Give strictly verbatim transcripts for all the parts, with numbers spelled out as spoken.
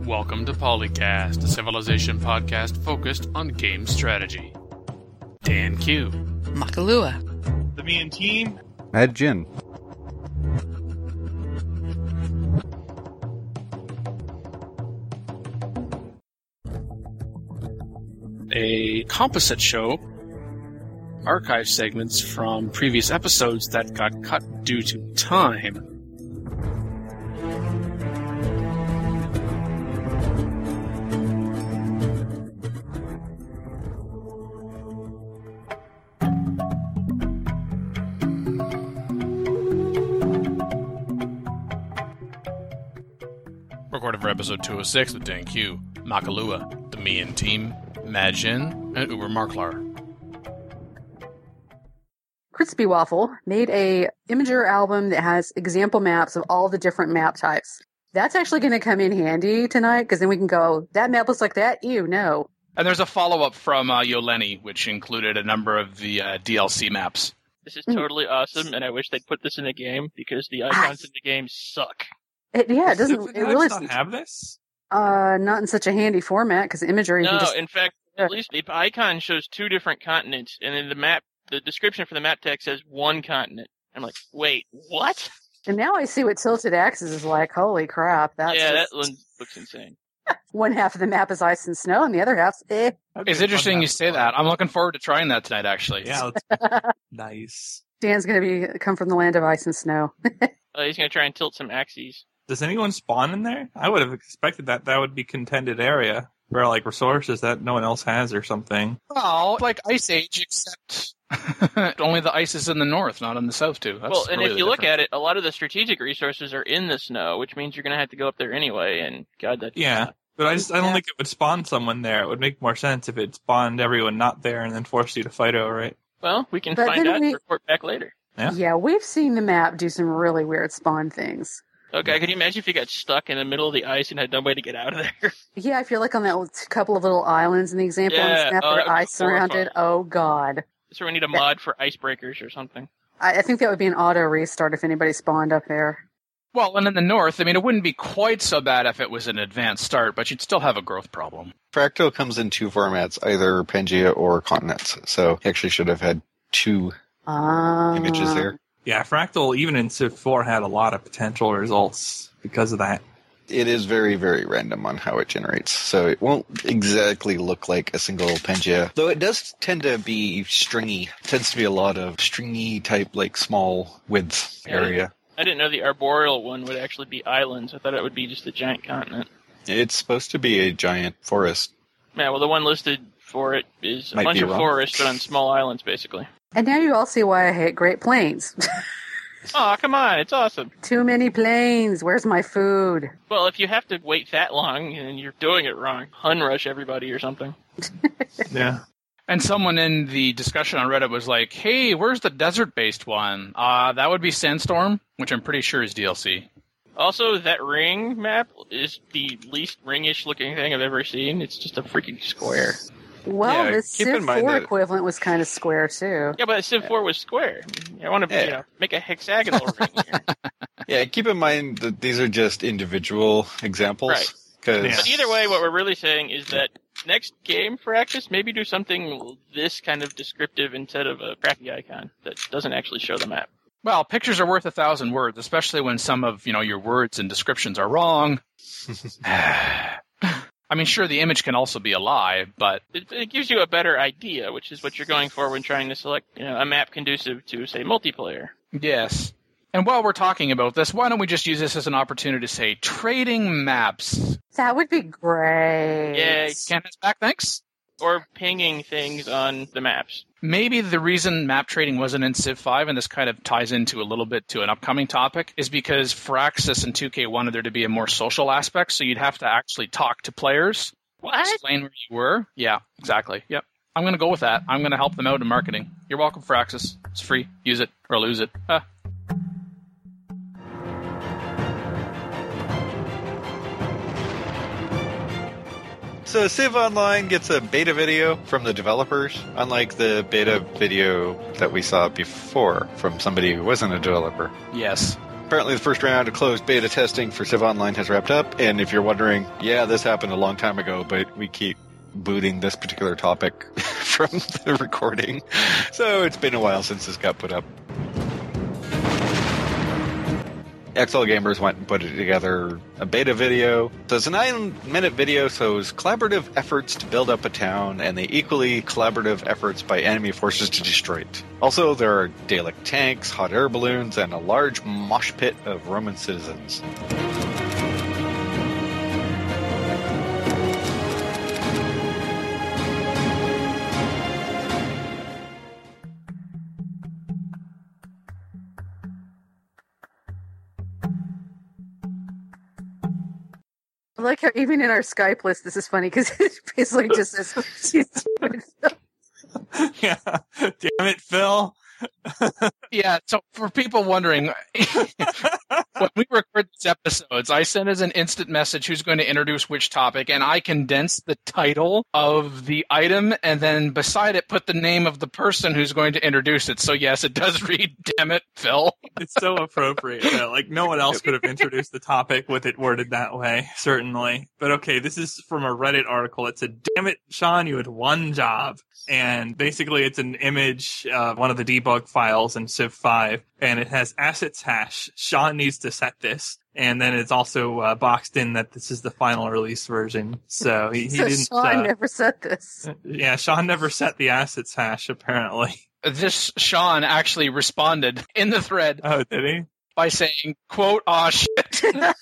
Welcome to Polycast, a Civilization podcast focused on game strategy. Dan Q. Makalua. The Me and Team. Mad Jin. A composite show. Archive segments from previous episodes that got cut due to time. Recorded for episode two oh six with Dan Q, Makalua, the Me and Team, Mad Jin, and Uber Marklar. Crispy Waffle made a Imager album that has example maps of all the different map types. That's actually going to come in handy tonight, because then we can go, that map looks like that? Ew, no. And there's a follow-up from uh, Yoleni, which included a number of the uh, D L C maps. This is totally awesome, and I wish they'd put this in the game, because the icons in the game suck. It, yeah, it doesn't. Does It really not have this? Uh, not in such a handy format, because Imager you No, can just. in fact, at least the icon shows two different continents, and then the map, the description for the map text says one continent. I'm like, wait, what? And now I see what Tilted Axis is like. Holy crap! That's yeah, just... that one looks insane. One half of the map is ice and snow, and the other half's eh. It's interesting you say that. I'm looking forward to trying that tonight, actually. Yeah, nice. Dan's gonna be come from the land of ice and snow. Oh, he's gonna try and tilt some axes. Does anyone spawn in there? I would have expected that that would be contended area where like resources that no one else has or something. Well, like Ice Age, except only the ice is in the north, not in the south, too. That's well, and really if you the look difference. at it, a lot of the strategic resources are in the snow, which means you're gonna have to go up there anyway, and God, that Yeah, but I just I don't Yeah. think it would spawn someone there. It would make more sense if it spawned everyone not there and then forced you to fight over it. Well, we can But find then out we- and report back later. Yeah. Yeah, we've seen the map do some really weird spawn things. Okay, can you imagine if you got stuck in the middle of the ice and had no way to get out of there? Yeah, if you're like on that couple of little islands in the example Yeah, and snap oh, their that would be ice surrounded. Oh god. So we need a mod for icebreakers or something. I, I think that would be an auto restart if anybody spawned up there. Well, and in the north, I mean, it wouldn't be quite so bad if it was an advanced start, but you'd still have a growth problem. Fractal comes in two formats, either Pangea or continents. So he actually should have had two Ah. images there. Yeah, Fractal even in Civ four had a lot of potential results because of that. It is very, very random on how it generates, so it won't exactly look like a single Pangea. Though it does tend to be stringy. It tends to be a lot of stringy type, like small width area. I didn't know the arboreal one would actually be islands. I thought it would be just a giant continent. It's supposed to be a giant forest. Yeah, well, the one listed for it is a Might bunch be of wrong. forests, but on small islands, basically. And now you all see why I hate Great Plains. Oh, come on, it's awesome. Too many planes. Where's my food? Well, if you have to wait that long, and you're doing it wrong, Hun rush everybody or something. Yeah. And someone in the discussion on Reddit was like, hey, where's the desert-based one? Uh, that would be Sandstorm, which I'm pretty sure is D L C. Also, that ring map is the least ringish looking thing I've ever seen. It's just a freaking square. Well, Yeah, the keep in Civ mind four that- equivalent was kind of square, too. Yeah, but Civ four was square. I want to Yeah. you know, make a hexagonal ring here. Yeah, keep in mind that these are just individual examples. Right. 'Cause- Yeah. But either way, what we're really saying is that next game for Axis, maybe do something this kind of descriptive instead of a crappy icon that doesn't actually show the map. Well, pictures are worth a thousand words, especially when some of, you know, your words and descriptions are wrong. I mean, sure, the image can also be a lie, but It, it gives you a better idea, which is what you're going for when trying to select you know, a map conducive to, say, multiplayer. yes. And while we're talking about this, why don't we just use this as an opportunity to say trading maps? That would be great. Yay. Candace back, thanks. Or pinging things on the maps. Maybe the reason map trading wasn't in Civ five, and this kind of ties into a little bit to an upcoming topic, is because Firaxis and two K wanted there to be a more social aspect, so you'd have to actually talk to players, What? explain where you were. Yeah, exactly. Yep. I'm going to go with that. I'm going to help them out in marketing. You're welcome, Firaxis. It's free. Use it or lose it. Huh. So Civ Online gets a beta video from the developers, unlike the beta video that we saw before from somebody who wasn't a developer. Yes. apparently the first round of closed beta testing for Civ Online has wrapped up, and if you're wondering, yeah, this happened a long time ago, but we keep booting this particular topic from the recording, so it's been a while since this got put up. X L Gamers went and put it together a beta video. So it's a nine-minute video, so it's collaborative efforts to build up a town and the equally collaborative efforts by enemy forces to destroy it. Also, there are Dalek tanks, hot air balloons, and a large mosh pit of Roman citizens. I like how even in our Skype list, this is funny because it basically just says, Yeah. Damn it, Phil. Yeah, so for people wondering, when we record these episodes, I send as an instant message who's going to introduce which topic, and I condense the title of the item, and then beside it put the name of the person who's going to introduce it. So yes, it does read, damn it, Phil. It's so appropriate. Though. Like, no one else could have introduced the topic with it worded that way, certainly. But okay, this is from a Reddit article. It said, damn it, Sean, you had one job. And basically it's an image of one of the debug files in Civ five, and it has assets hash. Sean needs to set this. And then it's also uh, boxed in that this is the final release version. So he, he so didn't... Sean uh, never set this. Yeah, Sean never set the assets hash, apparently. This Sean actually responded in the thread. Oh, did he? By saying, quote, aw, shit.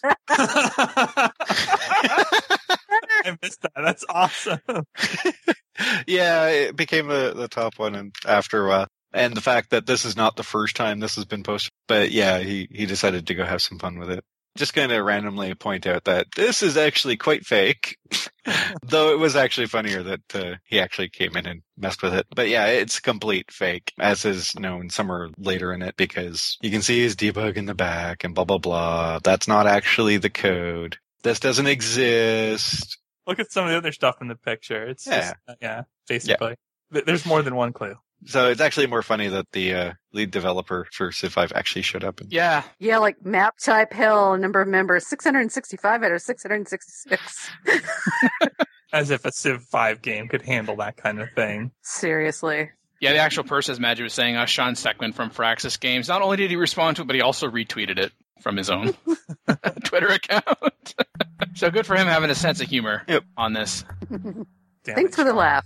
I missed that. That's awesome. Yeah, it became the, the top one and after a while. And the fact that this is not the first time this has been posted. But yeah, he, he decided to go have some fun with it. Just kind of randomly point out that this is actually quite fake. Though it was actually funnier that uh, he actually came in and messed with it. But yeah, it's complete fake, as is known somewhere later in it, because you can see his debug in the back and blah, blah, blah. That's not actually the code. This doesn't exist. Look at some of the other stuff in the picture. It's Yeah. just, uh, yeah, basically. Th- There's more than one clue. So it's actually more funny that the uh, lead developer for Civ five actually showed up. And Yeah. Yeah, like map type hell, number of members, six hundred sixty-five out of six hundred sixty-six. As if a Civ five game could handle that kind of thing. Seriously. Yeah, the actual person, as Maggie was saying, uh, Sean Steckman from Firaxis Games, not only did he respond to it, but he also retweeted it from his own Twitter account. So good for him having a sense of humor Yep. on this. Damn Thanks it, for the Sean. laugh.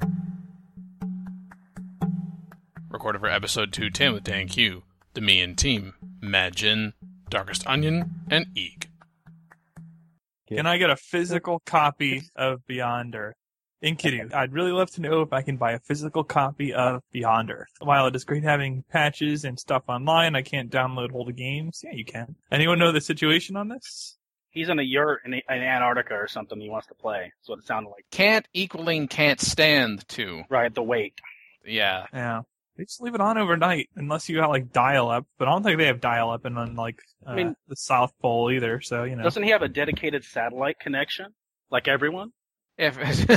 Recorded for episode two ten with Dan Q, the Me and Team, Majin, Darkest Onion, and Eek. Can I get a physical copy of Beyond Earth? Enkidu, I'd really love to know if I can buy a physical copy of Beyond Earth. While it is great having patches and stuff online, I can't download all the games. Yeah, you can. Anyone know the situation on this? He's in a yurt in, in Antarctica or something he wants to play. That's what it sounded like. Can't equaling can't stand to. Right, the wait. Yeah. Yeah. They just leave it on overnight, unless you got, like, dial-up. But I don't think they have dial-up in, on, like, uh, I mean- the South Pole either, so, you know. Doesn't he have a dedicated satellite connection? Like everyone? If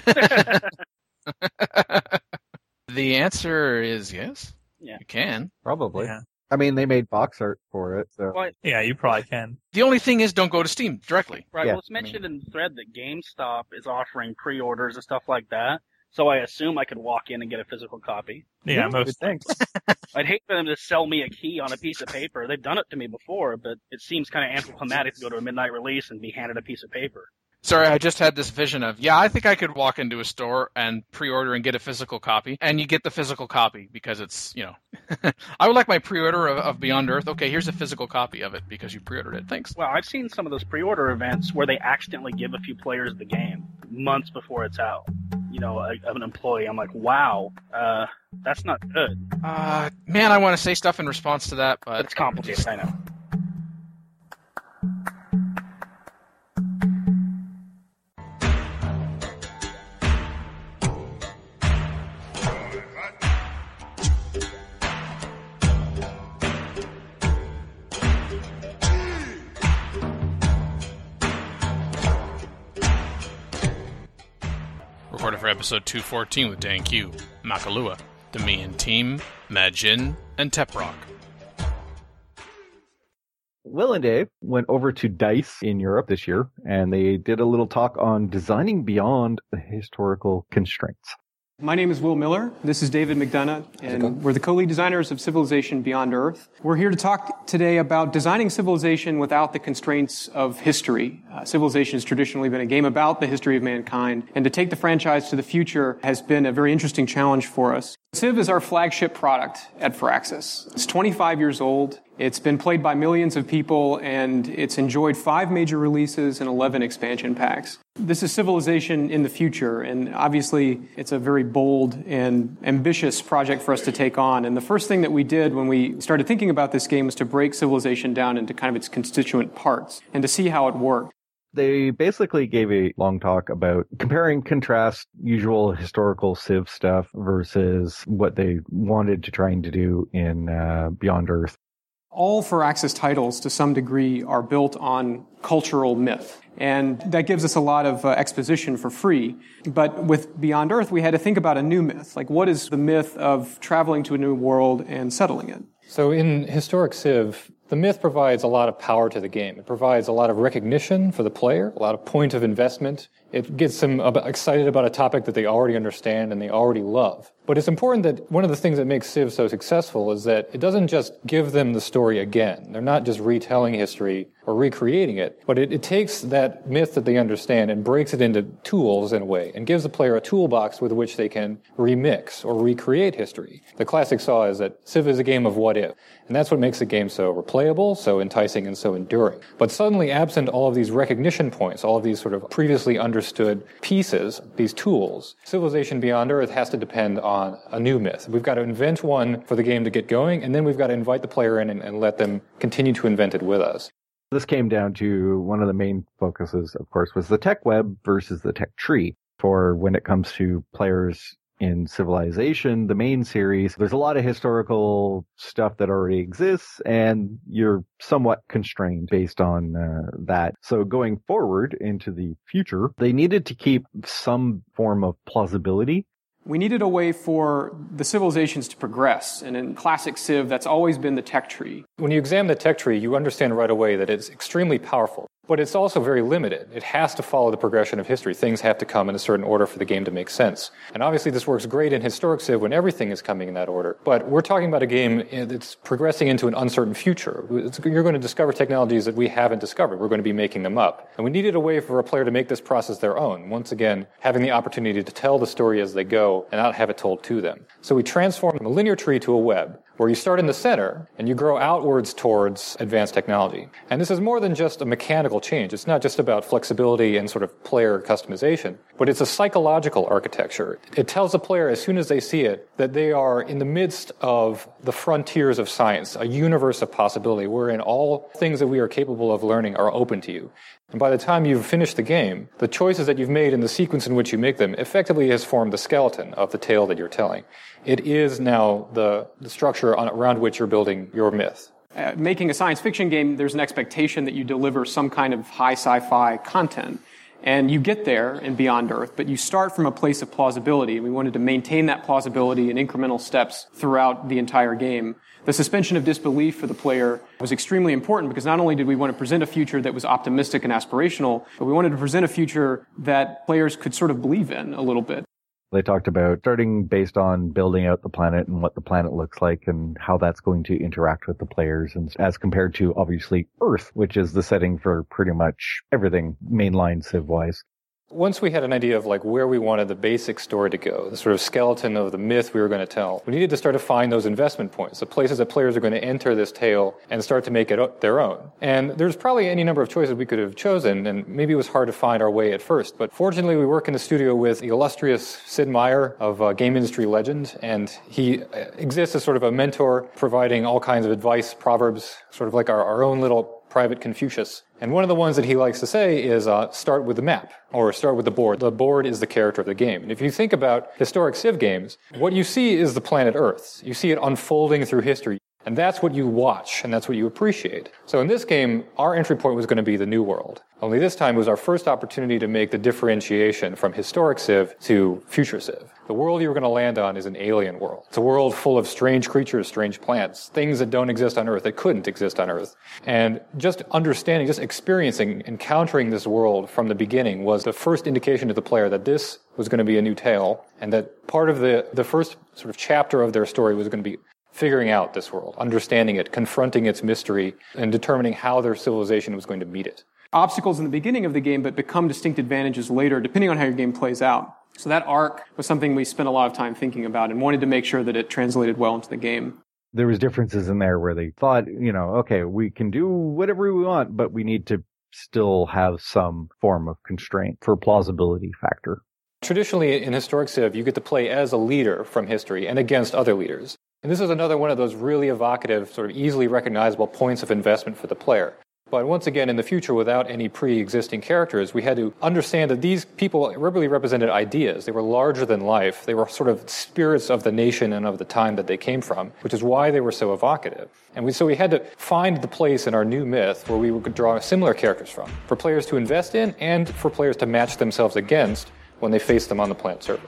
the answer is yes. Yeah. You can. Probably. Yeah. I mean, they made box art for it, so. Well, Yeah, you probably can. The only thing is don't go to Steam directly. right, Yeah, well, it's mentioned in the thread that GameStop is offering pre-orders and stuff like that. So I assume I could walk in and get a physical copy. Yeah, Good most thanks. I'd hate for them to sell me a key on a piece of paper. They've done it to me before, but it seems kind of anticlimactic to go to a midnight release and be handed a piece of paper. Sorry, I just had this vision of, yeah, I think I could walk into a store and pre-order and get a physical copy. And you get the physical copy because it's, you know, I would like my pre-order of, of Beyond Earth. Okay, here's a physical copy of it because you pre-ordered it. Thanks. Well, I've seen some of those pre-order events where they accidentally give a few players the game months before it's out. You know, a, of an employee. I'm like, wow, uh, that's not good. Uh, man, I want to say stuff in response to that, but... But it's complicated, I know. Recorded for episode two fourteen with Dan Q, Makalua, the Me and Team, Majin, and Teprock. Will and Dave went over to DICE in Europe this year, and they did a little talk on designing beyond the historical constraints. My name is Will Miller. This is David McDonough, and we're the co-lead designers of Civilization Beyond Earth. We're here to talk today about designing civilization without the constraints of history. Uh, Civilization has traditionally been a game about the history of mankind, and to take the franchise to the future has been a very interesting challenge for us. Civ is our flagship product at Firaxis. It's twenty-five years old. It's been played by millions of people, and it's enjoyed five major releases and eleven expansion packs. This is Civilization in the future, and obviously it's a very bold and ambitious project for us to take on. And the first thing that we did when we started thinking about this game was to break Civilization down into kind of its constituent parts and to see how it worked. They basically gave a long talk about comparing, contrast usual historical Civ stuff versus what they wanted to trying to do in uh, Beyond Earth. All Firaxis titles, to some degree, are built on cultural myth. And that gives us a lot of uh, exposition for free. But with Beyond Earth, we had to think about a new myth. Like, what is the myth of traveling to a new world and settling it? So in historic Civ, the myth provides a lot of power to the game. It provides a lot of recognition for the player, a lot of point of investment. It gets them excited about a topic that they already understand and they already love. But it's important that one of the things that makes Civ so successful is that it doesn't just give them the story again. They're not just retelling history or recreating it, but it, it takes that myth that they understand and breaks it into tools in a way and gives the player a toolbox with which they can remix or recreate history. The classic saw is that Civ is a game of what if, and that's what makes the game so replayable, so enticing, and so enduring. But suddenly, absent all of these recognition points, all of these sort of previously understood pieces, these tools, Civilization Beyond Earth has to depend on a new myth. We've got to invent one for the game to get going, and then we've got to invite the player in and, and let them continue to invent it with us. This came down to one of the main focuses, of course, was the tech web versus the tech tree. For when it comes to players in Civilization, the main series, there's a lot of historical stuff that already exists, and you're somewhat constrained based on uh, that. So going forward into the future, they needed to keep some form of plausibility. We needed a way for the civilizations to progress, and in classic Civ, that's always been the tech tree. When you examine the tech tree, you understand right away that it's extremely powerful, but it's also very limited. It has to follow the progression of history. Things have to come in a certain order for the game to make sense. And obviously this works great in historic Civ when everything is coming in that order. But we're talking about a game that's progressing into an uncertain future. It's, you're going to discover technologies that we haven't discovered. We're going to be making them up. And we needed a way for a player to make this process their own. Once again, having the opportunity to tell the story as they go and not have it told to them. So we transformed a linear tree to a web, where you start in the center and you grow outwards towards advanced technology. And this is more than just a mechanical change. It's not just about flexibility and sort of player customization, but it's a psychological architecture. It tells the player as soon as they see it that they are in the midst of the frontiers of science, a universe of possibility wherein all things that we are capable of learning are open to you. And by the time you've finished the game, the choices that you've made and the sequence in which you make them effectively has formed the skeleton of the tale that you're telling. It is now the, the structure on, around which you're building your myth. Uh, making a science fiction game, there's an expectation that you deliver some kind of high sci-fi content. And you get there in Beyond Earth, but you start from a place of plausibility. And we wanted to maintain that plausibility in incremental steps throughout the entire game. The suspension of disbelief for the player was extremely important because not only did we want to present a future that was optimistic and aspirational, but we wanted to present a future that players could sort of believe in a little bit. They talked about starting based on building out the planet and what the planet looks like and how that's going to interact with the players, and as compared to obviously Earth, which is the setting for pretty much everything mainline Civ-wise. Once we had an idea of like where we wanted the basic story to go, the sort of skeleton of the myth we were going to tell, we needed to start to find those investment points, the places that players are going to enter this tale and start to make it their own. And there's probably any number of choices we could have chosen, and maybe it was hard to find our way at first. But fortunately, we work in the studio with the illustrious Sid Meier of uh, game industry legend, and he exists as sort of a mentor, providing all kinds of advice, proverbs, sort of like our, our own little private Confucius. And one of the ones that he likes to say is uh, start with the map, or start with the board. The board is the character of the game. And if you think about historic Civ games, what you see is the planet Earth. You see it unfolding through history. And that's what you watch, and that's what you appreciate. So in this game, our entry point was going to be the new world. Only this time was our first opportunity to make the differentiation from historic Civ to future Civ. The world you were going to land on is an alien world. It's a world full of strange creatures, strange plants, things that don't exist on Earth, that couldn't exist on Earth. And just understanding, just experiencing, encountering this world from the beginning was the first indication to the player that this was going to be a new tale, and that part of the, the first sort of chapter of their story was going to be figuring out this world, understanding it, confronting its mystery, and determining how their civilization was going to meet it. Obstacles in the beginning of the game, but become distinct advantages later, depending on how your game plays out. So that arc was something we spent a lot of time thinking about and wanted to make sure that it translated well into the game. There was differences in there where they thought, you know, okay, we can do whatever we want, but we need to still have some form of constraint for plausibility factor. Traditionally, in Historic Civ, you get to play as a leader from history and against other leaders. And this is another one of those really evocative, sort of easily recognizable points of investment for the player. But once again, in the future, without any pre-existing characters, we had to understand that these people really represented ideas. They were larger than life. They were sort of spirits of the nation and of the time that they came from, which is why they were so evocative. And we, so we had to find the place in our new myth where we could draw similar characters from, for players to invest in and for players to match themselves against when they face them on the planet surface.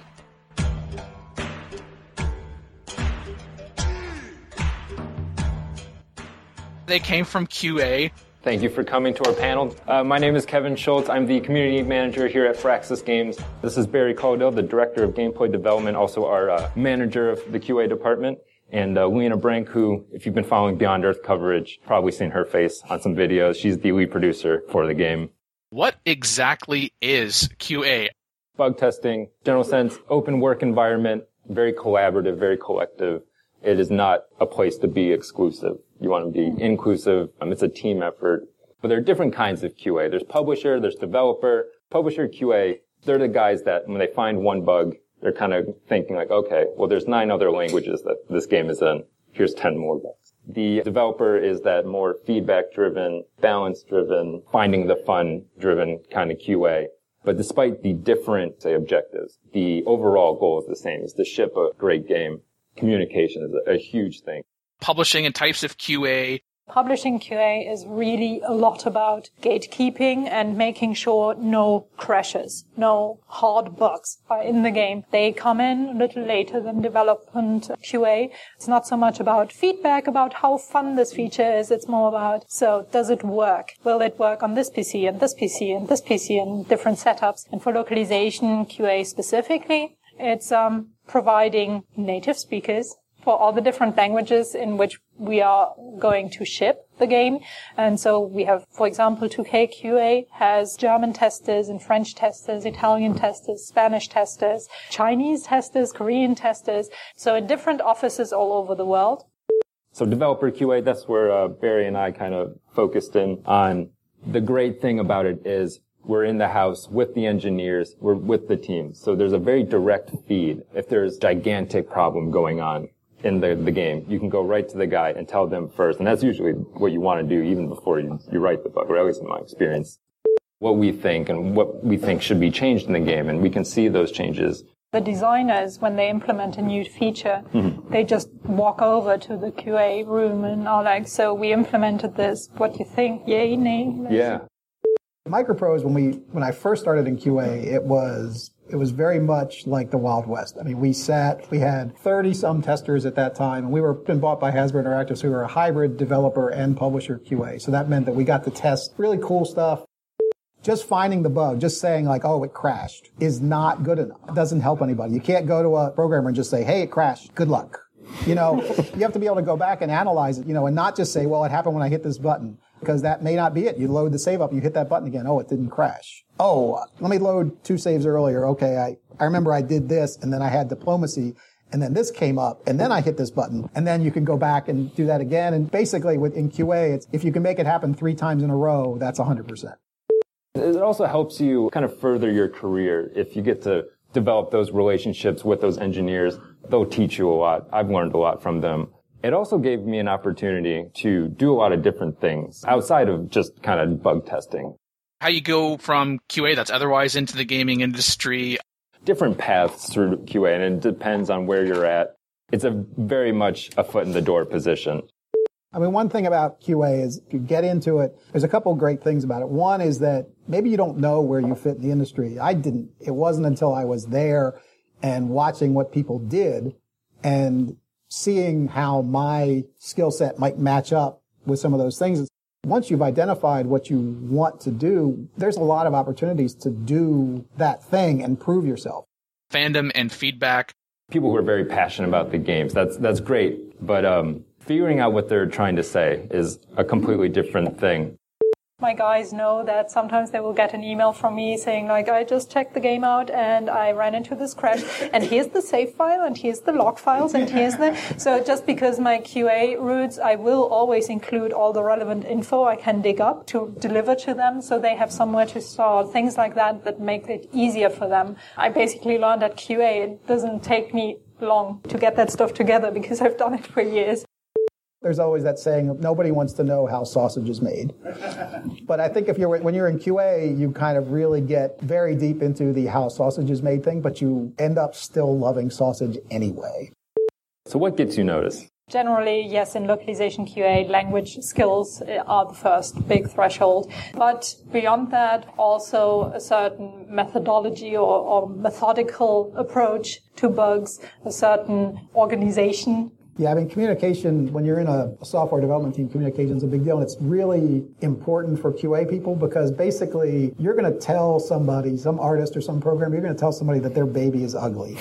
They came from Q A. Thank you for coming to our panel. Uh, my name is Kevin Schultz. I'm the community manager here at Firaxis Games. This is Barry Caudill, the director of gameplay development, also our uh, manager of the Q A department. And uh, Lena Brink, who, if you've been following Beyond Earth coverage, probably seen her face on some videos. She's the lead producer for the game. What exactly is Q A? Bug testing, general sense, open work environment, very collaborative, very collective. It is not a place to be exclusive. You want to be inclusive. Um, it's a team effort. But there are different kinds of Q A. There's publisher, there's developer. Publisher Q A, they're the guys that when they find one bug, they're kind of thinking like, okay, well, there's nine other languages that this game is in. Here's ten more bugs. The developer is that more feedback-driven, balance-driven, finding the fun-driven kind of Q A. But despite the different, say, objectives, the overall goal is the same, is to ship a great game. Communication is a, a huge thing. Publishing and types of Q A. Publishing Q A is really a lot about gatekeeping and making sure no crashes, no hard bugs are in the game. They come in a little later than development Q A. It's not so much about feedback about how fun this feature is. It's more about, so does it work? Will it work on this P C and this P C and this P C and different setups? And for localization Q A specifically, it's um providing native speakers for all the different languages in which we are going to ship the game. And so we have, for example, two K Q A has German testers and French testers, Italian testers, Spanish testers, Chinese testers, Korean testers. So in different offices all over the world. So developer Q A, that's where uh, Barry and I kind of focused in on. The great thing about it is we're in the house with the engineers, we're with the teams. So there's a very direct feed. If there's a gigantic problem going on in the, the game, you can go right to the guy and tell them first. And that's usually what you want to do even before you, you write the bug, or at least in my experience, what we think and what we think should be changed in the game. And we can see those changes. The designers, when they implement a new feature, mm-hmm. they just walk over to the Q A room and are like, so we implemented this. What do you think? Yay, nay? Yeah. Microprose, when we when I first started in Q A, it was it was very much like the Wild West. I mean, we sat, we had thirty some testers at that time, and we were been bought by Hasbro Interactive, so we were a hybrid developer and publisher Q A. So that meant that we got to test really cool stuff. Just finding the bug, just saying like, oh, it crashed, is not good enough. It doesn't help anybody. You can't go to a programmer and just say, hey, it crashed. Good luck. You know, you have to be able to go back and analyze it, you know, and not just say, well, it happened when I hit this button. Because that may not be it. You load the save up, you hit that button again. Oh, it didn't crash. Oh, let me load two saves earlier. Okay, I, I remember I did this, and then I had diplomacy, and then this came up, and then I hit this button. And then you can go back and do that again. And basically, with, in Q A, it's, if you can make it happen three times in a row, that's one hundred percent. It also helps you kind of further your career. If you get to develop those relationships with those engineers, they'll teach you a lot. I've learned a lot from them. It also gave me an opportunity to do a lot of different things outside of just kind of bug testing. How you go from Q A that's otherwise into the gaming industry? Different paths through Q A, and it depends on where you're at. It's a very much a foot in the door position. I mean, one thing about Q A is if you get into it, there's a couple of great things about it. One is that maybe you don't know where you fit in the industry. I didn't. It wasn't until I was there and watching what people did and seeing how my skill set might match up with some of those things. Once you've identified what you want to do, there's a lot of opportunities to do that thing and prove yourself. Fandom and feedback. People who are very passionate about the games, that's that's great. But um, figuring out what they're trying to say is a completely different thing. My guys know that sometimes they will get an email from me saying, like, I just checked the game out and I ran into this crash and here's the save file and here's the log files and here's the... So just because my Q A routes, I will always include all the relevant info I can dig up to deliver to them so they have somewhere to start. Things like that that make it easier for them. I basically learned at Q A it doesn't take me long to get that stuff together because I've done it for years. There's always that saying, nobody wants to know how sausage is made. But I think if you're when you're in Q A, you kind of really get very deep into the how sausage is made thing, but you end up still loving sausage anyway. So what gets you noticed? Generally, yes, in localization Q A, language skills are the first big threshold. But beyond that, also a certain methodology or, or methodical approach to bugs, a certain organization. Yeah, I mean, communication, when you're in a software development team, communication is a big deal. And it's really important for Q A people because basically you're going to tell somebody, some artist or some programmer, you're going to tell somebody that their baby is ugly.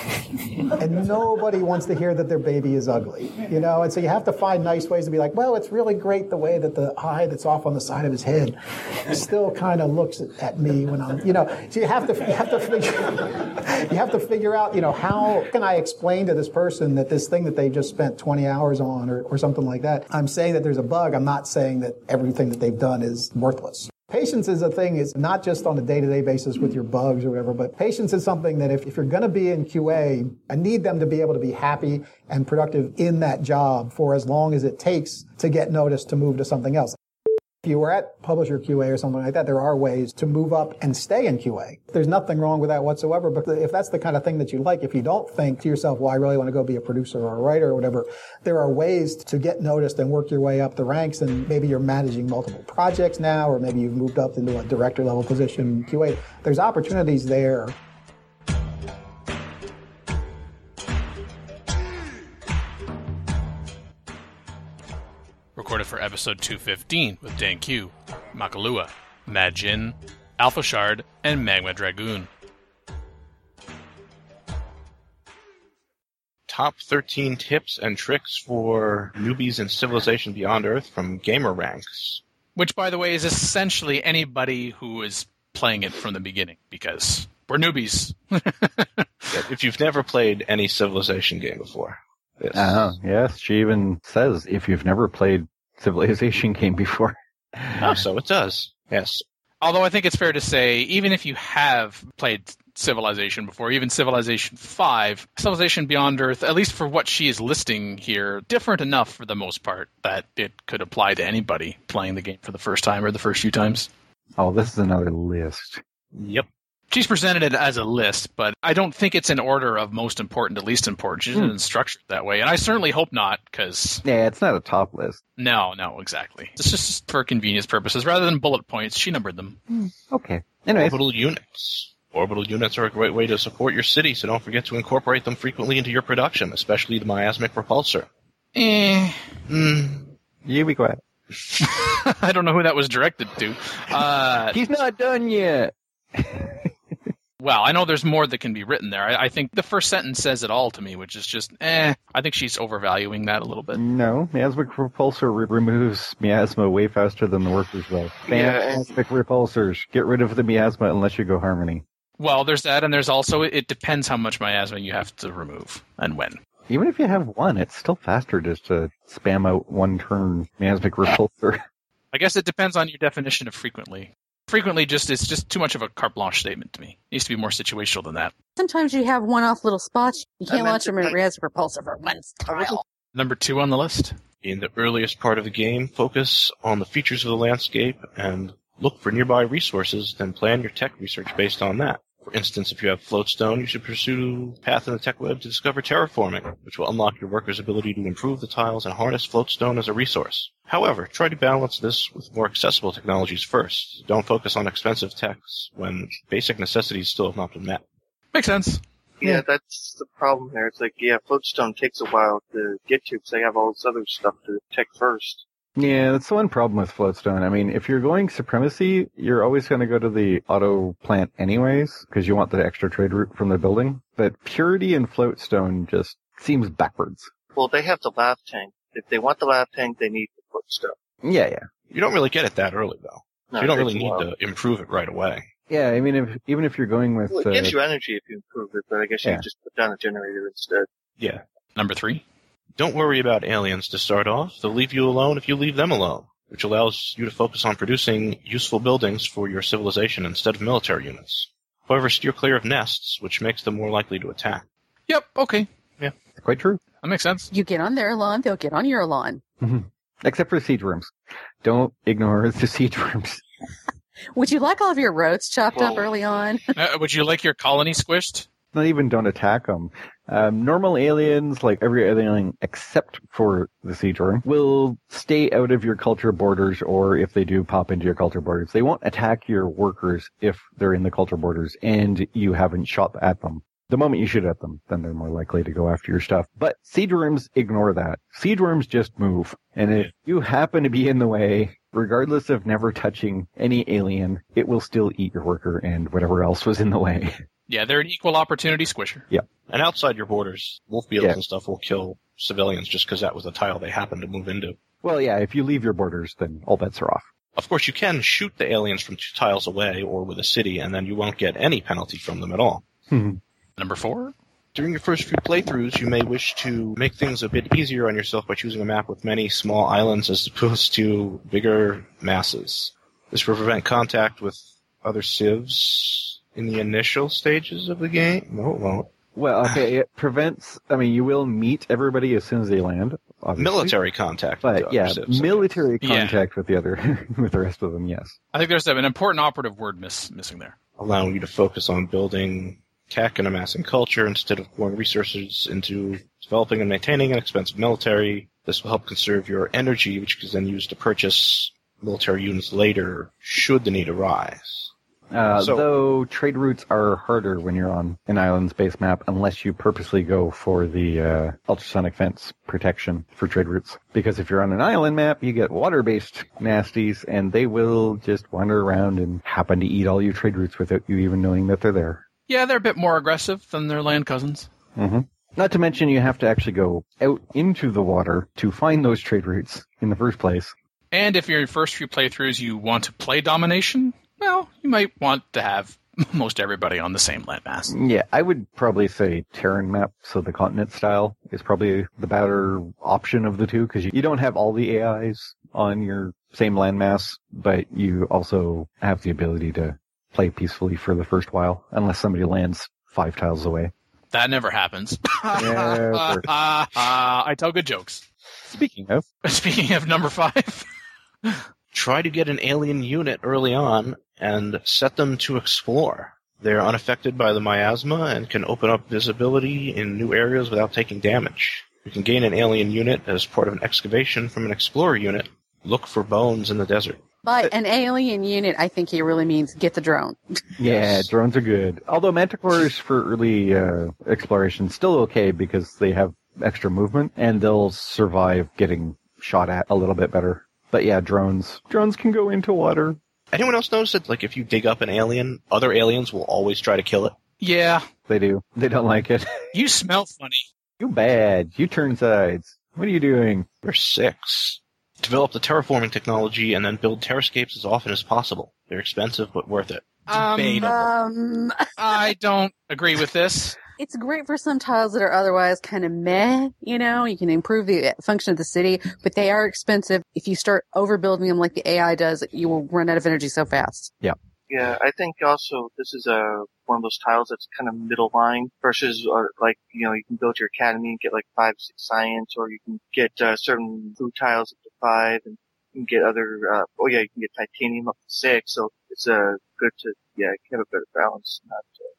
And nobody wants to hear that their baby is ugly, you know? And so you have to find nice ways to be like, well, it's really great the way that the eye that's off on the side of his head still kind of looks at me when I'm, you know, so you have to, you have to figure, you have to figure out, you know, how can I explain to this person that this thing that they just spent twenty hours on or, or something like that. I'm saying that there's a bug. I'm not saying that everything that they've done is worthless. Patience is a thing. It's not just on a day-to-day basis with your bugs or whatever, but patience is something that if, if you're going to be in Q A, I need them to be able to be happy and productive in that job for as long as it takes to get noticed to move to something else. If you were at Publisher Q A or something like that, there are ways to move up and stay in Q A. There's nothing wrong with that whatsoever, but if that's the kind of thing that you like, if you don't think to yourself, well, I really want to go be a producer or a writer or whatever, there are ways to get noticed and work your way up the ranks, and maybe you're managing multiple projects now, or maybe you've moved up into a director level position in Q A. There's opportunities there. Recorded for episode two fifteen with Dan Q, Makalua, Mad Jin, Alpha Shard, and Magma Dragoon. Top thirteen tips and tricks for newbies in Civilization Beyond Earth from GamerRanks. Which, by the way, is essentially anybody who is playing it from the beginning, because we're newbies. If you've never played any Civilization game before. Yes. Uh, yes, she even says if you've never played Civilization game before. Oh, so it does. Yes. Although I think it's fair to say, even if you have played Civilization before, even Civilization five, Civilization Beyond Earth, at least for what she is listing here, different enough for the most part that it could apply to anybody playing the game for the first time or the first few times. Oh, this is another list. Yep. She's presented it as a list, but I don't think it's in order of most important to least important. She isn't hmm. structured that way, and I certainly hope not, because... Yeah, it's not a top list. No, no, exactly. It's just for convenience purposes. Rather than bullet points, she numbered them. Hmm. Okay. Anyways. Orbital units. Orbital units are a great way to support your city, so don't forget to incorporate them frequently into your production, especially the miasmic repulsor. Eh. Mm. You be quiet. I don't know who that was directed to. Uh, He's not done yet. Well, I know there's more that can be written there. I, I think the first sentence says it all to me, which is just, eh. I think she's overvaluing that a little bit. No, miasmic repulsor re- removes miasma way faster than the workers will. Yeah. Miasmic repulsors. Get rid of the miasma unless you go Harmony. Well, there's that, and there's also, it depends how much miasma you have to remove, and when. Even if you have one, it's still faster just to spam out one turn miasmic repulsor. I guess it depends on your definition of frequently. Frequently, just it's just too much of a carte blanche statement to me. It needs to be more situational than that. Sometimes you have one-off little spots. You can't launch them in Res Repulsor for one tile. Number two on the list. In the earliest part of the game, focus on the features of the landscape and look for nearby resources, then plan your tech research based on that. For instance, if you have Floatstone, you should pursue the path in the tech web to discover terraforming, which will unlock your workers' ability to improve the tiles and harness Floatstone as a resource. However, try to balance this with more accessible technologies first. Don't focus on expensive techs when basic necessities still have not been met. Makes sense. Yeah, that's the problem there. It's like, yeah, Floatstone takes a while to get to because they have all this other stuff to tech first. Yeah, that's the one problem with Floatstone. I mean, if you're going Supremacy, you're always going to go to the auto plant anyways, because you want the extra trade route from the building. But Purity and Floatstone just seems backwards. Well, they have the lab tank. If they want the lab tank, they need the Floatstone. Yeah, yeah. You don't really get it that early, though. No, you don't it really takes a need while. to improve it right away. Yeah, I mean, if, even if you're going with... Well, it uh, gives you energy if you improve it, but I guess you yeah. can just put down a generator instead. Yeah. Number three. Don't worry about aliens to start off. They'll leave you alone if you leave them alone, which allows you to focus on producing useful buildings for your civilization instead of military units. However, steer clear of nests, which makes them more likely to attack. Yep, okay. Yeah. Quite true. That makes sense. You get on their lawn, they'll get on your lawn. Except for siege rooms. Don't ignore the siege rooms. Would you like all of your roads chopped Well- up early on? Uh, would you like your colony squished? Not even don't attack them. Um, normal aliens, like every alien except for the siege room, will stay out of your culture borders, or if they do pop into your culture borders, they won't attack your workers if they're in the culture borders and you haven't shot at them. The moment you shoot at them, then they're more likely to go after your stuff. But siege worms ignore that. Siege worms just move. And if you happen to be in the way, regardless of never touching any alien, it will still eat your worker and whatever else was in the way. Yeah, they're an equal opportunity squisher. Yeah. And outside your borders, wolf beetles Yeah. and stuff will kill civilians just because that was the tile they happened to move into. Well, yeah, if you leave your borders, then all bets are off. Of course, you can shoot the aliens from two tiles away or with a city, and then you won't get any penalty from them at all. Number four. During your first few playthroughs, you may wish to make things a bit easier on yourself by choosing a map with many small islands as opposed to bigger masses. This will prevent contact with other civs in the initial stages of the game. No, it won't. Well, okay, it prevents, I mean, you will meet everybody as soon as they land, obviously. Military contact. with the But other yeah, civs. military Yeah. contact with the other, with the rest of them, yes. I think there's an important operative word miss, missing there. Allowing you to focus on building tech and amassing culture instead of pouring resources into developing and maintaining an expensive military. This will help conserve your energy, which is then used to purchase military units later, should the need arise. Uh, So- though trade routes are harder when you're on an island's base map unless you purposely go for the uh, ultrasonic fence protection for trade routes. Because if you're on an island map, you get water-based nasties, and they will just wander around and happen to eat all your trade routes without you even knowing that they're there. Yeah, they're a bit more aggressive than their land cousins. Mm-hmm. Not to mention you have to actually go out into the water to find those trade routes in the first place. And if your first few playthroughs you want to play domination, well, you might want to have most everybody on the same landmass. Yeah, I would probably say Terran map, so the continent style is probably the better option of the two, because you, you don't have all the A Is on your same landmass, but you also have the ability to play peacefully for the first while, unless somebody lands five tiles away. That never happens. Never. I tell good jokes. Speaking of. Speaking of number five. Try to get an alien unit early on and set them to explore. They are unaffected by the miasma and can open up visibility in new areas without taking damage. You can gain an alien unit as part of an excavation from an explorer unit. Look for bones in the desert. By an alien unit, I think he really means get the drone. Yeah, drones are good. Although manticores for early uh, exploration still okay because they have extra movement and they'll survive getting shot at a little bit better. But yeah, drones. Drones can go into water. Anyone else notice that, like, if you dig up an alien, other aliens will always try to kill it? Yeah. They do. They don't like it. You smell funny. You bad. You turn sides. What are you doing? You're six. Develop the terraforming technology and then build terrascapes as often as possible. They're expensive, but worth it. Um, Um, I don't agree with this. it's great for some tiles that are otherwise kind of meh, you know, you can improve the function of the city, but they are expensive. If you start overbuilding them like the A I does, you will run out of energy so fast. Yeah. Yeah, I think also this is a one of those tiles that's kind of middle line versus uh, like, you know, you can build your academy and get like five, six science, or you can get uh, certain food tiles up to five, and you can get other, uh, oh yeah, you can get titanium up to six, so it's uh, good to, yeah, have a better balance, not uh,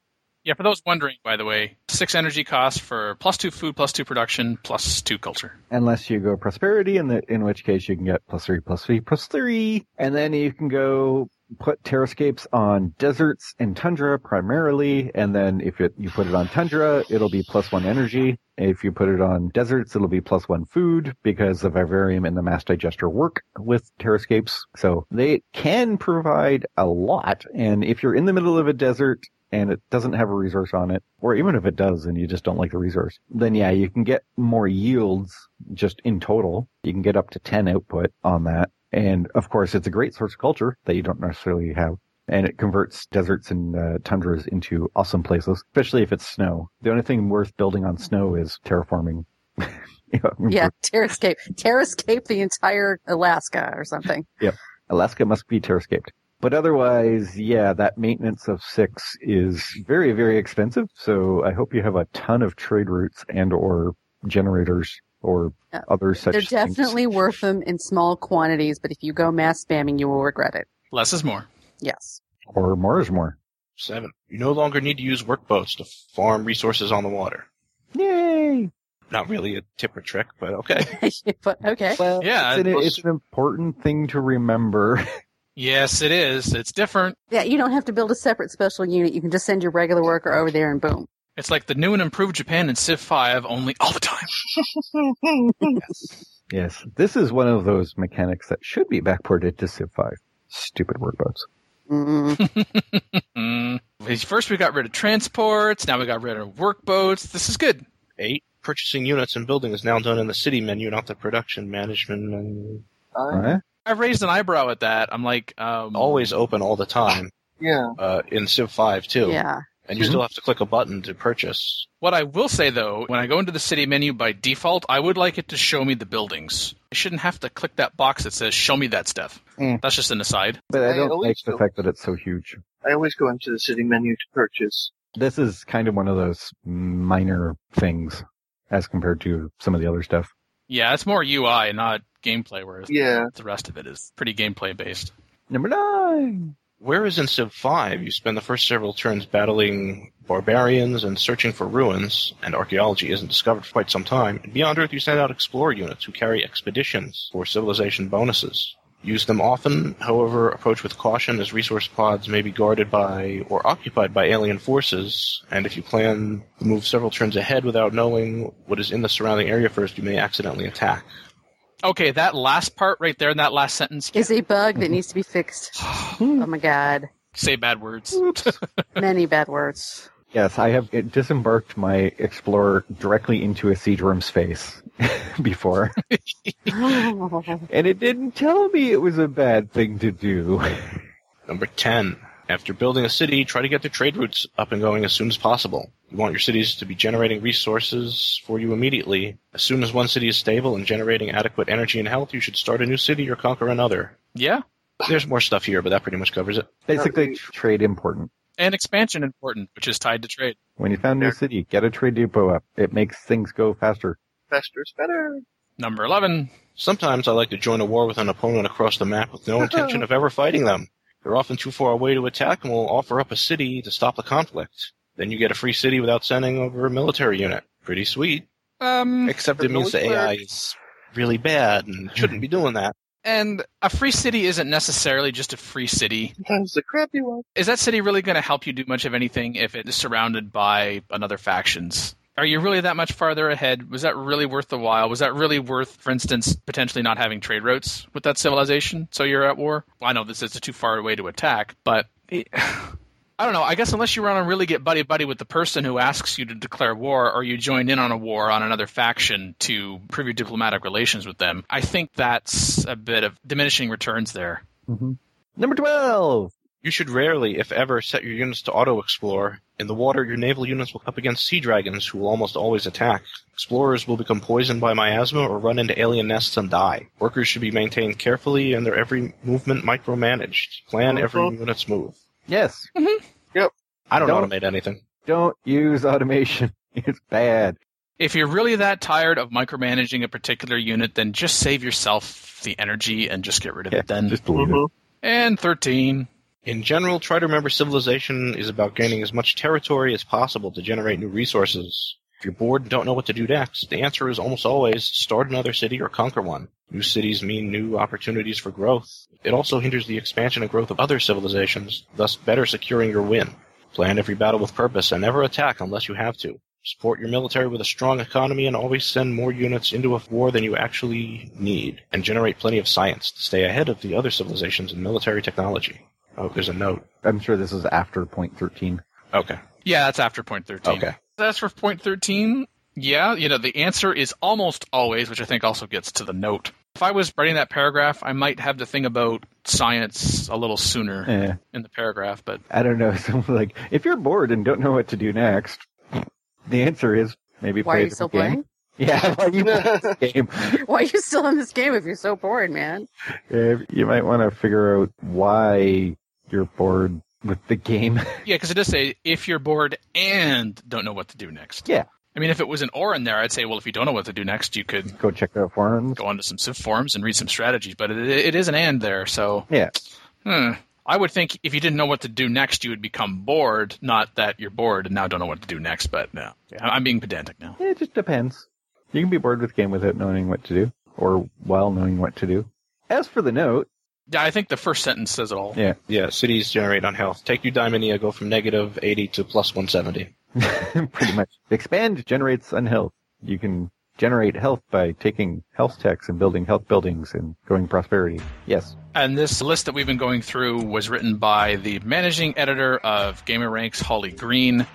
Yeah, for those wondering, by the way, six energy costs for plus two food, plus two production, plus two culture. Unless you go prosperity, in the in which case you can get plus three, plus three, plus three, and then you can go put terrascapes on deserts and tundra primarily, and then if it, you put it on tundra, it'll be plus one energy. If you put it on deserts, it'll be plus one food because the vivarium and the mass digester work with terrascapes. So they can provide a lot, and if you're in the middle of a desert and it doesn't have a resource on it, or even if it does and you just don't like the resource, then yeah, you can get more yields just in total. You can get up to ten output on that. And of course, it's a great source of culture that you don't necessarily have. And it converts deserts and uh, tundras into awesome places, especially if it's snow. The only thing worth building on snow is terraforming. You know, Yeah, terrascape. Terrascape the entire Alaska or something. Yep. Alaska must be terrascaped. But otherwise, yeah, that maintenance of six is very, very expensive. So I hope you have a ton of trade routes and or generators or Yeah. other such They're things. definitely worth them in small quantities, but if you go mass spamming, you will regret it. Less is more. Yes. Or more is more. Seven. You no longer need to use workboats to farm resources on the water. Yay! Not really a tip or trick, but okay. But okay. Well, Yeah, it's an, it- it's an important thing to remember. Yes, it is. It's different. Yeah, you don't have to build a separate special unit. You can just send your regular worker over there and boom. It's like the new and improved Japan in Civ five, only all the time. Yes, this is one of those mechanics that should be backported to Civ five. Stupid workboats. Mm. First we got rid of transports, now we got rid of workboats. This is good. Eight. Purchasing units and building is now done in the city menu, not the production management menu. Huh? I raised an eyebrow at that. I'm like, um, Always open all the time. Yeah. Uh, in Civ five, too. Yeah. And you still have to click a button to purchase. What I will say, though, when I go into the city menu by default, I would like it to show me the buildings. I shouldn't have to click that box that says, show me that stuff. Mm. That's just an aside. But I I don't always like the go- fact that it's so huge. I always go into the city menu to purchase. This is kind of one of those minor things as compared to some of the other stuff. Yeah, it's more U I, not gameplay, whereas Yeah. the rest of it is pretty gameplay-based. Number nine! Whereas in Civ five, you spend the first several turns battling barbarians and searching for ruins, and archaeology isn't discovered for quite some time, in Beyond Earth you send out explorer units who carry expeditions for civilization bonuses. Use them often, however, approach with caution as resource pods may be guarded by or occupied by alien forces, and if you plan to move several turns ahead without knowing what is in the surrounding area first, you may accidentally attack. Okay, that last part right there in that last sentence, Is a bug that needs to be fixed. Oh my god. say bad words. Many bad words. Yes, I have disembarked my explorer directly into a siege worm's face before. And it didn't tell me it was a bad thing to do. Number ten. After building a city, try to get the trade routes up and going as soon as possible. You want your cities to be generating resources for you immediately. As soon as one city is stable and generating adequate energy and health, you should start a new city or conquer another. Yeah, There's more stuff here, but that pretty much covers it. Basically, trade important. and expansion important, which is tied to trade. When you found a new city, get a trade depot up. It makes things go faster. Faster's better. Number eleven. Sometimes I like to join a war with an opponent across the map with no intention of ever fighting them. They're often too far away to attack and will offer up a city to stop the conflict. Then you get a free city without sending over a military unit. Pretty sweet. Um, Except it means the A I is really bad and shouldn't be doing that. And a free city isn't necessarily just a free city. Sometimes the crappy one. Is that city really going to help you do much of anything if it is surrounded by another factions? Are you really that much farther ahead? Was that really worth the while? Was that really worth, for instance, potentially not having trade routes with that civilization so you're at war? Well, I know this is too far away to attack, but it, I don't know. I guess unless you run and really get buddy-buddy with the person who asks you to declare war, or you join in on a war on another faction to improve your diplomatic relations with them, I think that's a bit of diminishing returns there. Mm-hmm. Number twelve! You should rarely, if ever, set your units to auto-explore. In the water, your naval units will come up against sea dragons, who will almost always attack. Explorers will become poisoned by miasma or run into alien nests and die. Workers should be maintained carefully and their every movement micromanaged. Plan every unit's move. Yes. Mm-hmm. Yep. I don't, Don't- automate anything. Don't use automation. It's bad. If you're really that tired of micromanaging a particular unit, then just save yourself the energy and just get rid of Yeah, it then. just believe Mhm. And thirteen. In general, try to remember civilization is about gaining as much territory as possible to generate new resources. If you're bored and don't know what to do next, the answer is almost always start another city or conquer one. New cities mean new opportunities for growth. It also hinders the expansion and growth of other civilizations, thus better securing your win. Plan every battle with purpose and never attack unless you have to. Support your military with a strong economy and always send more units into a war than you actually need. And generate plenty of science to stay ahead of the other civilizations in military technology. Oh, there's a note. I'm sure this is after point thirteen. Okay. Yeah, that's after point thirteen. Okay. As for point thirteen, yeah, you know, the answer is almost always, which I think also gets to the note. If I was writing that paragraph, I might have the thing about science a little sooner Eh. in the paragraph, but I don't know. So, like, if you're bored and don't know what to do next, the answer is maybe Why play are a you still different game. Yeah, why are you playing this game? Why are you still in this game if you're so bored, man? Uh, you might want to figure out why you're bored with the game. yeah, because it does say if you're bored and don't know what to do next. Yeah. I mean, if it was an or in there, I'd say, well, if you don't know what to do next, you could go check out forums, go onto some Civ forums and read some strategies. But it, it is an and there, so yeah. Hmm. I would think if you didn't know what to do next, you would become bored. Not that you're bored and now don't know what to do next, but no, yeah, I'm being pedantic now. Yeah, it just depends. You can be bored with the game without knowing what to do, or while knowing what to do. As for the note, yeah, I think the first sentence says it all. Yeah, yeah. Cities generate on health. Take you Daimonia, go from negative eighty to plus one seventy. Pretty much. Expand generates unhealth. You can generate health by taking health techs and building health buildings and growing prosperity. Yes. And this list that we've been going through was written by the managing editor of GamerRanks, Holly Green.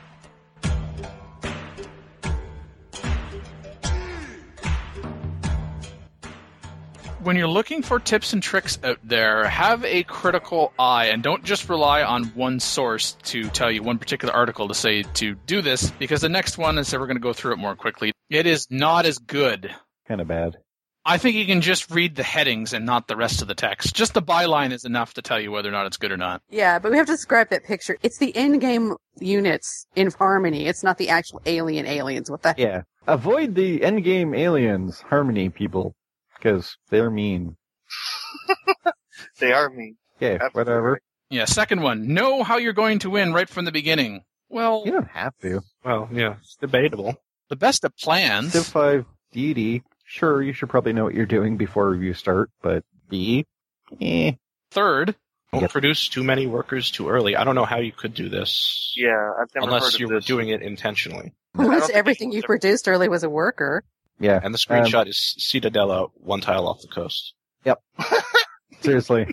When you're looking for tips and tricks out there, have a critical eye and don't just rely on one source to tell you one particular article to say to do this, because the next one, and so we're going to go through it more quickly, it is not as good. Kind of bad. I think you can just read the headings and not the rest of the text. Just the byline is enough to tell you whether or not it's good or not. Yeah, but we have to describe that picture. It's the in-game units in Harmony. It's not the actual alien aliens. What the heck? Yeah. Avoid the endgame aliens, Harmony people. Because they're mean. They are mean. Yeah, Absolutely. whatever. Yeah, second one. Know how you're going to win right from the beginning. Well, you don't have to. Well, yeah, it's debatable. The best of plans. Civ five D D. Sure, you should probably know what you're doing before you start, but B, eh. Third, don't yep. produce too many workers too early. I don't know how you could do this. Yeah, I've never unless heard of you were this. doing it intentionally. Unless everything you produced early was a worker. Yeah. And the screenshot um, is Cittadella, one tile off the coast. Yep. Seriously.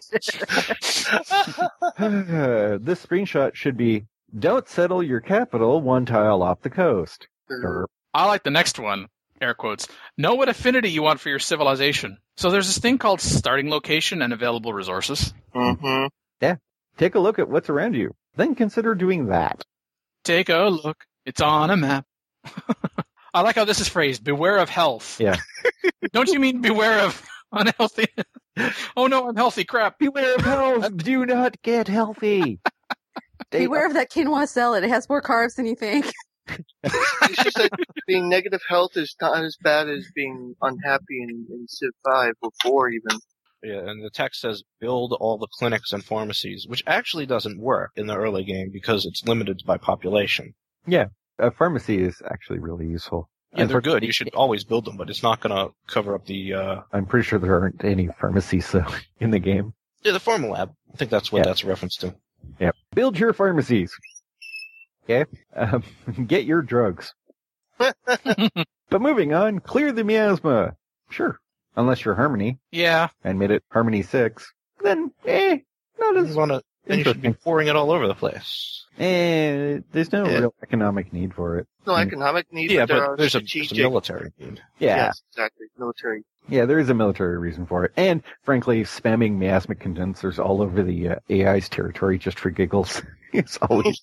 This screenshot should be, don't settle your capital one tile off the coast. Derp. I like the next one, air quotes. Know what affinity you want for your civilization. So there's this thing called starting location and available resources. Mm-hmm. Yeah. Take a look at what's around you. Then consider doing that. Take a look. It's on a map. I like how this is phrased. Beware of health. Yeah. Don't you mean beware of unhealthy? Oh no, I'm healthy. Crap. Beware of health. Do not get healthy. Beware of that quinoa salad. It has more carbs than you think. It's just that being negative health is not as bad as being unhappy in, in Civ five or four even. Yeah, and the text says build all the clinics and pharmacies, which actually doesn't work in the early game because it's limited by population. Yeah. A pharmacy is actually really useful. Yeah, they're good. You should always build them, but it's not going to cover up the... Uh... I'm pretty sure there aren't any pharmacies though, in the game. Yeah, the Pharma Lab. I think that's what yeah. that's a reference to. Yep. Build your pharmacies. Okay? Um, get your drugs. But moving on, clear the miasma. Sure. Unless you're Harmony. Yeah. And made it Harmony six. Then, eh, not as... You wanna, then you should be pouring it all over the place. Eh, there's no yeah. real economic need for it. No economic need, yeah, but, there but are there's, a, strategic... there's a military need. Yeah. Yes, exactly. Military. Yeah, there is a military reason for it. And, frankly, spamming miasmic condensers all over the uh, A I's territory just for giggles is always...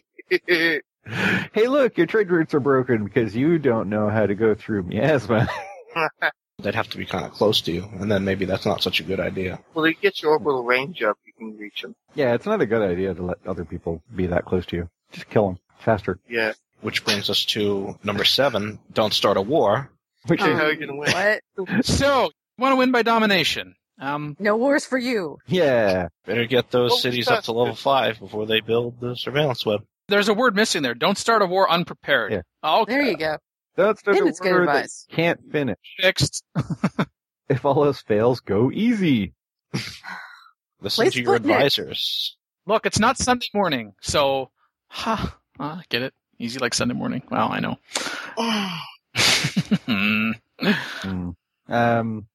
Hey, look, your trade routes are broken because you don't know how to go through miasma. They'd have to be kind of close to you, and then maybe that's not such a good idea. Well, they get your orbital range up, you can reach them. Yeah, it's not a good idea to let other people be that close to you. Just kill them faster. Yeah. Which brings us to number seven, don't start a war. Which um, is, how are you going to win? What? So, you want to win by domination. Um, no wars for you. Yeah. Better get those What was cities that? up to level five before they build the surveillance web. there's a word missing there. Don't start a war unprepared. Yeah. Okay. There you go. Don't start And a it's good war that advice. you can't finish. Fixed. If all else fails, go easy. Listen Place to your Sputnik. advisors. Look, it's not Sunday morning, so, ha, uh, get it? Easy like Sunday morning. Well, I know. Hmm. Mm. Um,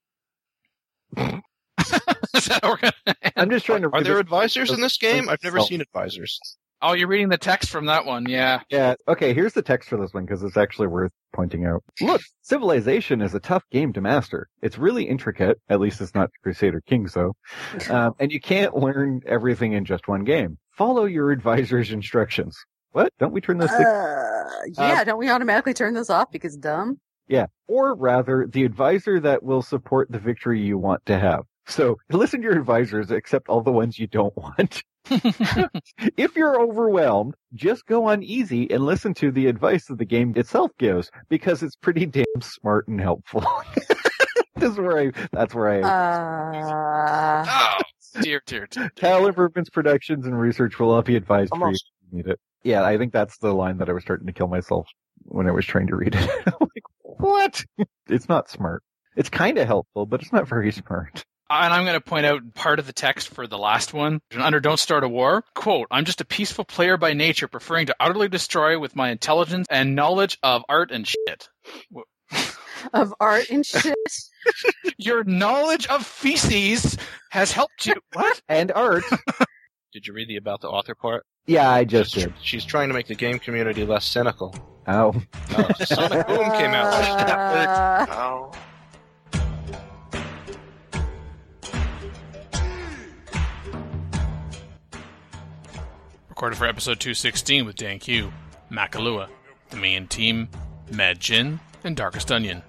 Is that how we're gonna end? I'm just trying to. Are there revisit- advisors in this game? I've never Oh. seen advisors. Oh, you're reading the text from that one, yeah. Yeah. Okay. Here's the text for this one because it's actually worth pointing out. Look, Civilization is a tough game to master. It's really intricate. At least it's not Crusader Kings, though. Um, and you can't learn everything in just one game. Follow your advisor's instructions. What? Don't we turn this? Uh, yeah, don't we automatically turn this off because dumb? Yeah. Or rather, the advisor that will support the victory you want to have. So listen to your advisors, except all the ones you don't want. If you're overwhelmed, just go on easy and listen to the advice that the game itself gives, because it's pretty damn smart and helpful. This is where I, that's where I, Uh, Oh, dear, dear, dear. Cal Improvements Productions and Research will all be advised for you if Almost. you need it. Yeah, I think that's the line that I was starting to kill myself when I was trying to read it. I'm like, what? It's not smart. It's kind of helpful, but it's not very smart. And I'm going to point out part of the text for the last one. Under Don't Start a War, quote, I'm just a peaceful player by nature, preferring to utterly destroy with my intelligence and knowledge of art and shit. of art and shit. Your knowledge of feces has helped you. What? And art. Did you read the about the author part? Yeah, I just did. She's trying to make the game community less cynical. Oh. Oh, Sonic Boom came out last year. Uh, Oh. Recorded for episode two sixteen with Dan Q, Makalua, the main team, Mad Jin, and Darkest Onion.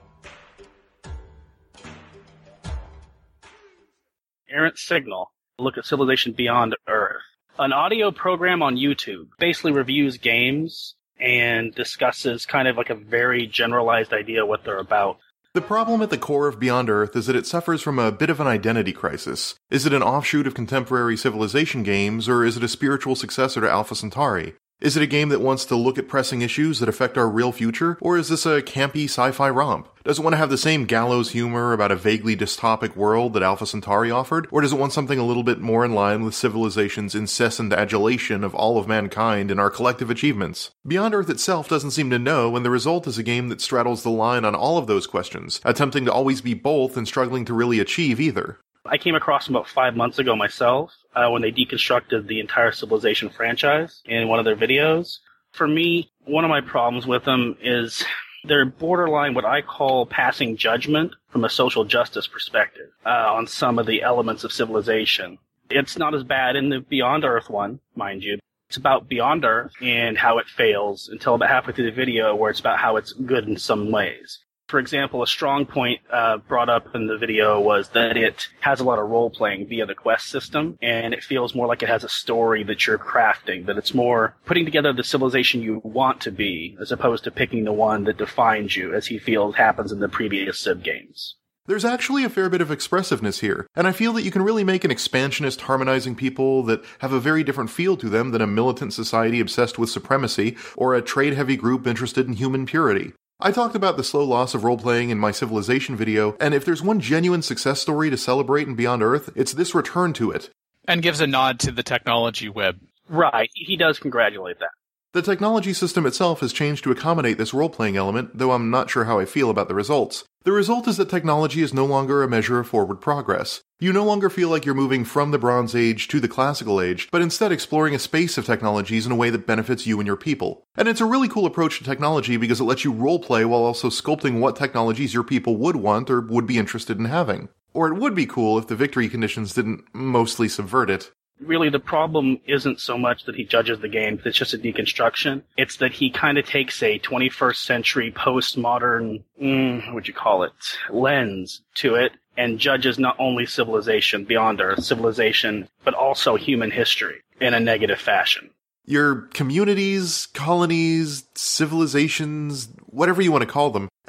Errant Signal. Look at Civilization Beyond Earth. An audio program on YouTube basically reviews games and discusses kind of like a very generalized idea what they're about. The problem at the core of Beyond Earth is that it suffers from a bit of an identity crisis. Is it an offshoot of contemporary Civilization games, or is it a spiritual successor to Alpha Centauri? Is it a game that wants to look at pressing issues that affect our real future, or is this a campy sci-fi romp? Does it want to have the same gallows humor about a vaguely dystopic world that Alpha Centauri offered, or does it want something a little bit more in line with Civilization's incessant adulation of all of mankind and our collective achievements? Beyond Earth itself doesn't seem to know, and the result is a game that straddles the line on all of those questions, attempting to always be both and struggling to really achieve either. I came across them about five months ago myself uh, when they deconstructed the entire Civilization franchise in one of their videos. For me, one of my problems with them is they're borderline what I call passing judgment from a social justice perspective uh, on some of the elements of Civilization. It's not as bad in the Beyond Earth one, mind you. It's about Beyond Earth and how it fails until about halfway through the video where it's about how it's good in some ways. For example, a strong point uh, brought up in the video was that it has a lot of role-playing via the quest system, and it feels more like it has a story that you're crafting, that it's more putting together the civilization you want to be, as opposed to picking the one that defines you, as he feels happens in the previous Civ games. There's actually a fair bit of expressiveness here, and I feel that you can really make an expansionist harmonizing people that have a very different feel to them than a militant society obsessed with supremacy, or a trade-heavy group interested in human purity. I talked about the slow loss of role-playing in my Civilization video, and if there's one genuine success story to celebrate in Beyond Earth, it's this return to it. And gives a nod to the technology web. Right, he does congratulate that. The technology system itself has changed to accommodate this role-playing element, though I'm not sure how I feel about the results. The result is that technology is no longer a measure of forward progress. You no longer feel like you're moving from the Bronze Age to the Classical Age, but instead exploring a space of technologies in a way that benefits you and your people. And it's a really cool approach to technology because it lets you role-play while also sculpting what technologies your people would want or would be interested in having. Or it would be cool if the victory conditions didn't mostly subvert it. Really, the problem isn't so much that he judges the game, it's just a deconstruction. It's that he kind of takes a twenty-first century postmodern, mm, what would you call it, lens to it, and judges not only Civilization, Beyond Earth, Civilization, but also human history in a negative fashion. Your communities, colonies, civilizations, whatever you want to call them,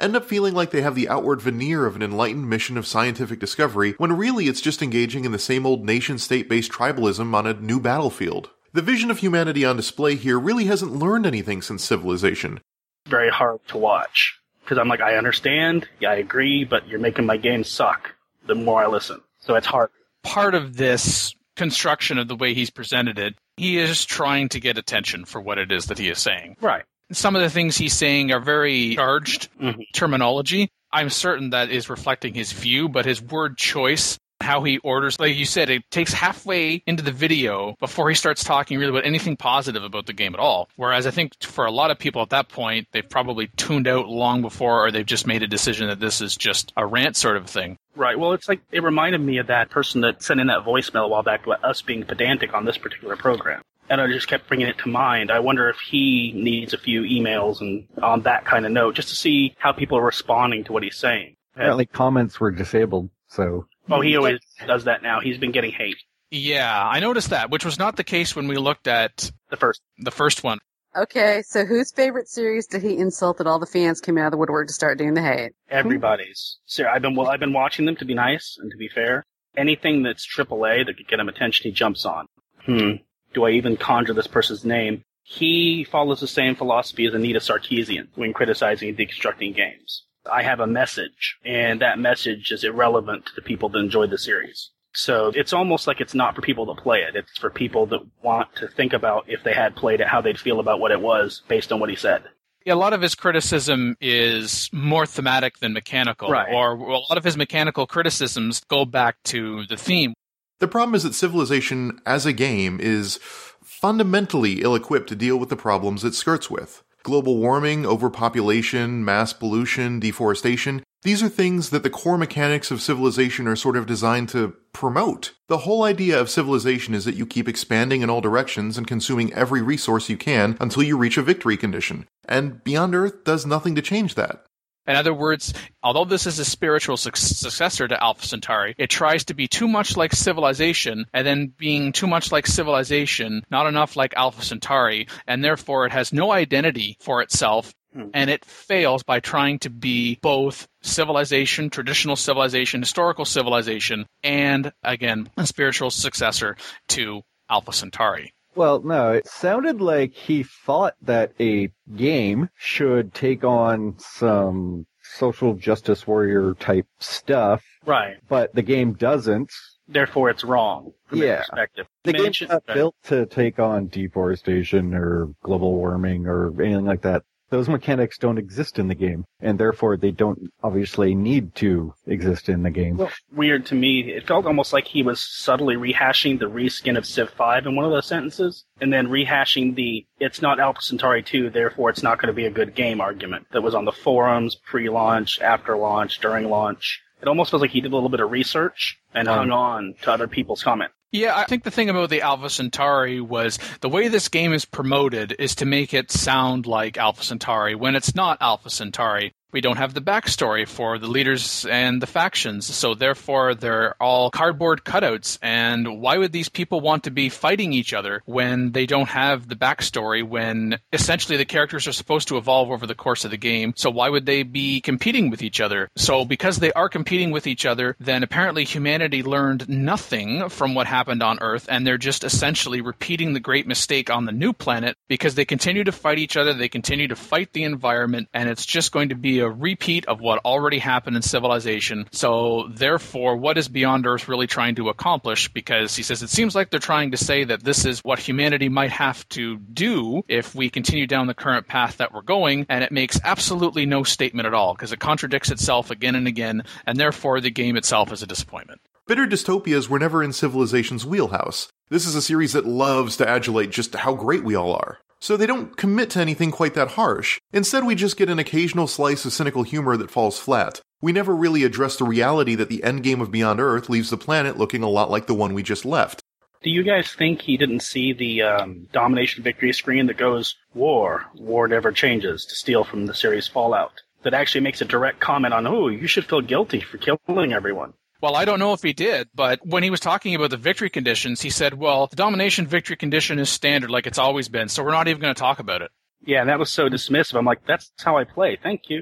end up feeling like they have the outward veneer of an enlightened mission of scientific discovery, when really it's just engaging in the same old nation-state-based tribalism on a new battlefield. The vision of humanity on display here really hasn't learned anything since Civilization. Very hard to watch. Because I'm like, I understand, yeah, I agree, but you're making my game suck the more I listen. So it's hard. Part of this construction of the way he's presented it, he is trying to get attention for what it is that he is saying. Right. Some of the things he's saying are very charged mm-hmm. terminology. I'm certain that is reflecting his view, but his word choice, how he orders, like you said, it takes halfway into the video before he starts talking really about anything positive about the game at all. Whereas I think for a lot of people at that point, they've probably tuned out long before, or they've just made a decision that this is just a rant sort of thing. Right. Well, it's like, it reminded me of that person that sent in that voicemail a while back about us being pedantic on this particular program. And I just kept bringing it to mind. I wonder if he needs a few emails and on that kind of note, just to see how people are responding to what he's saying. Apparently comments were disabled, so... Oh, he always does that now. He's been getting hate. Yeah, I noticed that, which was not the case when we looked at... The first. The first one. Okay, so whose favorite series did he insult that all the fans came out of the woodwork to start doing the hate? Everybody's. So I've been well, I've been watching them, to be nice and to be fair. Anything that's triple A that could get him attention, he jumps on. Hmm. Do I even conjure this person's name? He follows the same philosophy as Anita Sarkeesian when criticizing and deconstructing games. I have a message, and that message is irrelevant to the people that enjoy the series. So it's almost like it's not for people to play it. It's for people that want to think about, if they had played it, how they'd feel about what it was based on what he said. Yeah, a lot of his criticism is more thematic than mechanical, right. Or a lot of his mechanical criticisms go back to the theme. The problem is that Civilization, as a game, is fundamentally ill-equipped to deal with the problems it skirts with. Global warming, overpopulation, mass pollution, deforestation, these are things that the core mechanics of Civilization are sort of designed to promote. The whole idea of Civilization is that you keep expanding in all directions and consuming every resource you can until you reach a victory condition. And Beyond Earth does nothing to change that. In other words, although this is a spiritual su- successor to Alpha Centauri, it tries to be too much like Civilization, and then being too much like Civilization, not enough like Alpha Centauri, and therefore it has no identity for itself, hmm. and it fails by trying to be both Civilization, traditional Civilization, historical Civilization, and, again, a spiritual successor to Alpha Centauri. Well, no, it sounded like he thought that a game should take on some social justice warrior type stuff. Right. But the game doesn't. Therefore, it's wrong from yeah. their perspective. The game's not right. built to take on deforestation or global warming or anything like that. Those mechanics don't exist in the game, and therefore they don't obviously need to exist in the game. Well, weird to me. It felt almost like he was subtly rehashing the reskin of Civ five in one of those sentences, and then rehashing the it's not Alpha Centauri two, therefore it's not going to be a good game argument that was on the forums, pre-launch, after launch, during launch. It almost feels like he did a little bit of research and um, hung on to other people's comments. Yeah, I think the thing about the Alpha Centauri was the way this game is promoted is to make it sound like Alpha Centauri when it's not Alpha Centauri. We don't have the backstory for the leaders and the factions, so therefore they're all cardboard cutouts. And why would these people want to be fighting each other when they don't have the backstory, when essentially the characters are supposed to evolve over the course of the game? So why would they be competing with each other? So because they are competing with each other, then apparently humanity learned nothing from what happened on Earth, and they're just essentially repeating the great mistake on the new planet because they continue to fight each other, they continue to fight the environment, and it's just going to be a repeat of what already happened in Civilization. So therefore, what is Beyond Earth really trying to accomplish? Because he says it seems like they're trying to say that this is what humanity might have to do if we continue down the current path that we're going, and it makes absolutely no statement at all because it contradicts itself again and again, and therefore the game itself is a disappointment. Bitter dystopias were never in Civilization's wheelhouse. This is a series that loves to adulate just how great we all are. So they don't commit to anything quite that harsh. Instead, we just get an occasional slice of cynical humor that falls flat. We never really address the reality that the endgame of Beyond Earth leaves the planet looking a lot like the one we just left. Do you guys think he didn't see the um, domination victory screen that goes, war, war never changes, to steal from the series Fallout? That actually makes a direct comment on, oh, you should feel guilty for killing everyone. Well, I don't know if he did, but when he was talking about the victory conditions, he said, well, the domination victory condition is standard like it's always been, so we're not even going to talk about it. Yeah, and that was so dismissive. I'm like, that's how I play. Thank you.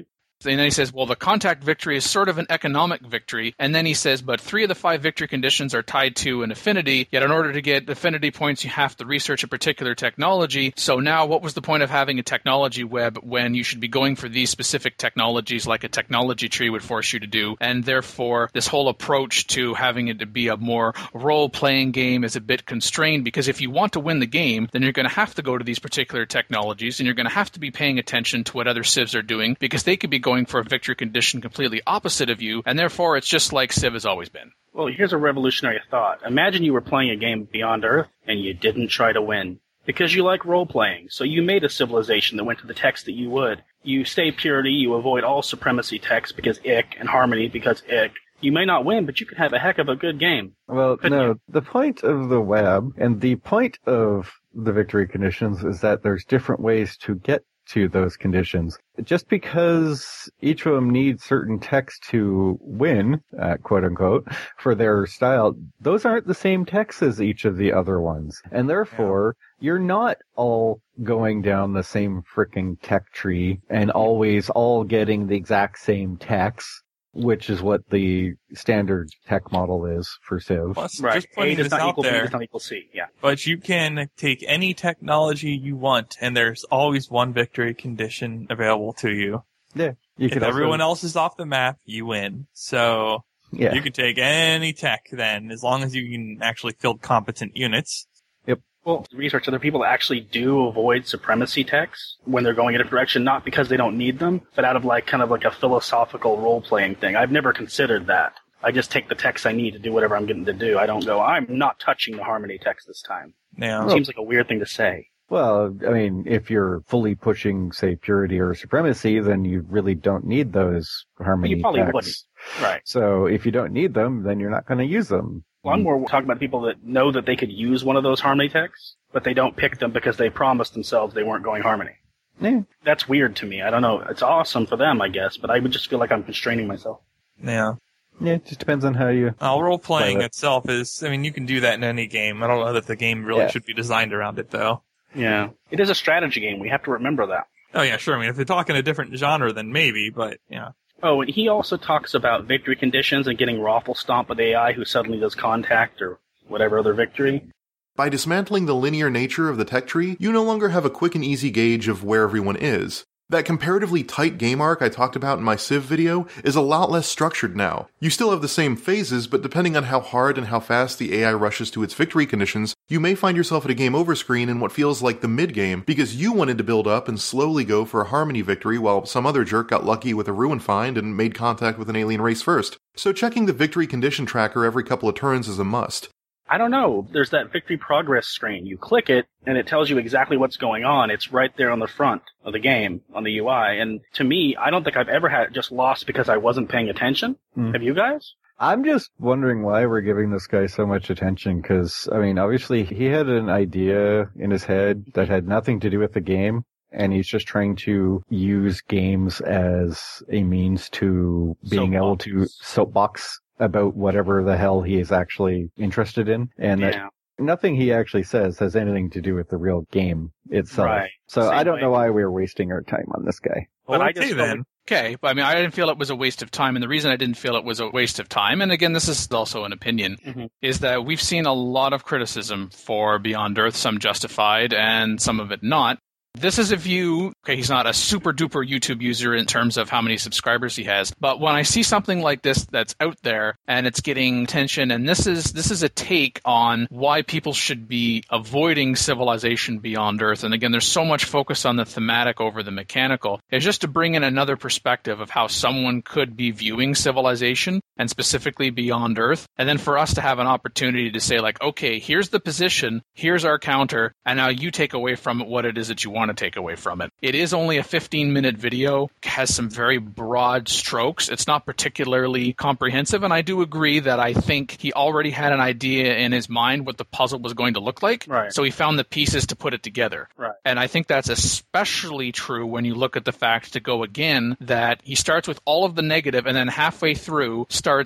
And then he says, well, the contact victory is sort of an economic victory. And then he says, but three of the five victory conditions are tied to an affinity. Yet in order to get affinity points, you have to research a particular technology. So now what was the point of having a technology web when you should be going for these specific technologies like a technology tree would force you to do? And therefore, this whole approach to having it to be a more role-playing game is a bit constrained, because if you want to win the game, then you're going to have to go to these particular technologies, and you're going to have to be paying attention to what other civs are doing, because they could be going for a victory condition completely opposite of you, and therefore it's just like Civ has always been. Well, here's a revolutionary thought. Imagine you were playing a game Beyond Earth, and you didn't try to win. Because you like role-playing, so you made a civilization that went to the text that you would. You stay purity, you avoid all supremacy text because ick, and harmony because ick. You may not win, but you could have a heck of a good game. Well, Couldn't no, you? the point of the web and the point of the victory conditions is that there's different ways to get to those conditions. Just because each of them needs certain text to win, uh, quote unquote, for their style, those aren't the same text as each of the other ones. And therefore, yeah. you're not all going down the same frickin' tech tree and always all getting the exact same text, which is what the standard tech model is for Civ. Plus, Right. just putting A does this not out equal B there. does not equal C, yeah. But you can take any technology you want, and there's always one victory condition available to you. Yeah. You if can also- everyone else is off the map, you win. So Yeah. you can take any tech then, as long as you can actually field competent units. Well, research, are there people that actually do avoid supremacy texts when they're going in a different direction, not because they don't need them, but out of like kind of like a philosophical role-playing thing? I've never considered that. I just take the text I need to do whatever I'm getting to do. I don't go, I'm not touching the harmony text this time. Yeah. It seems like a weird thing to say. Well, I mean, if you're fully pushing, say, purity or supremacy, then you really don't need those harmony You probably texts. wouldn't. Right. So if you don't need them, then you're not going to use them. Well, I'm more talking about people that know that they could use one of those harmony texts, but they don't pick them because they promised themselves they weren't going harmony. Yeah. That's weird to me. I don't know. It's awesome for them, I guess, but I would just feel like I'm constraining myself. Yeah. Yeah, it just depends on how you... Uh, role playing play it. itself is, I mean, you can do that in any game. I don't know that the game really Yeah. should be designed around it, though. Yeah. It is a strategy game. We have to remember that. Oh, yeah, sure. I mean, if you're talking a different genre, then maybe, but, yeah. Oh, and he also talks about victory conditions and getting raffle stomped with A I who suddenly does contact or whatever other victory. By dismantling the linear nature of the tech tree, you no longer have a quick and easy gauge of where everyone is. That comparatively tight game arc I talked about in my Civ video is a lot less structured now. You still have the same phases, but depending on how hard and how fast the A I rushes to its victory conditions, you may find yourself at a game over screen in what feels like the mid-game because you wanted to build up and slowly go for a harmony victory while some other jerk got lucky with a ruin find and made contact with an alien race first. So checking the victory condition tracker every couple of turns is a must. I don't know. There's that victory progress screen. You click it, and it tells you exactly what's going on. It's right there on the front of the game, on the U I. And to me, I don't think I've ever had just lost because I wasn't paying attention. Mm. Have you guys? I'm just wondering why we're giving this guy so much attention, because, I mean, obviously he had an idea in his head that had nothing to do with the game, and he's just trying to use games as a means to being able to soapbox about whatever the hell he is actually interested in. And Yeah. that nothing he actually says has anything to do with the real game itself. Right. So Same I don't way. know why we're wasting our time on this guy. But I okay, just then. Okay, but I mean, I didn't feel it was a waste of time, and the reason I didn't feel it was a waste of time, and again, this is also an opinion, Mhm. is that we've seen a lot of criticism for Beyond Earth, some justified and some of it not. This is a view, okay, he's not a super duper YouTube user in terms of how many subscribers he has, but when I see something like this that's out there and it's getting attention, and this is this is a take on why people should be avoiding Civilization Beyond Earth, and again, there's so much focus on the thematic over the mechanical, is just to bring in another perspective of how someone could be viewing Civilization, and specifically Beyond Earth, and then for us to have an opportunity to say, like, okay, here's the position, here's our counter, and now you take away from it what it is that you want to take away from it. It is only a fifteen minute video, has some very broad strokes. It's not particularly comprehensive, and I do agree that I think he already had an idea in his mind what the puzzle was going to look like. Right. So he found the pieces to put it together. Right. And I think that's especially true when you look at the fact, to go again, that he starts with all of the negative and then halfway through starts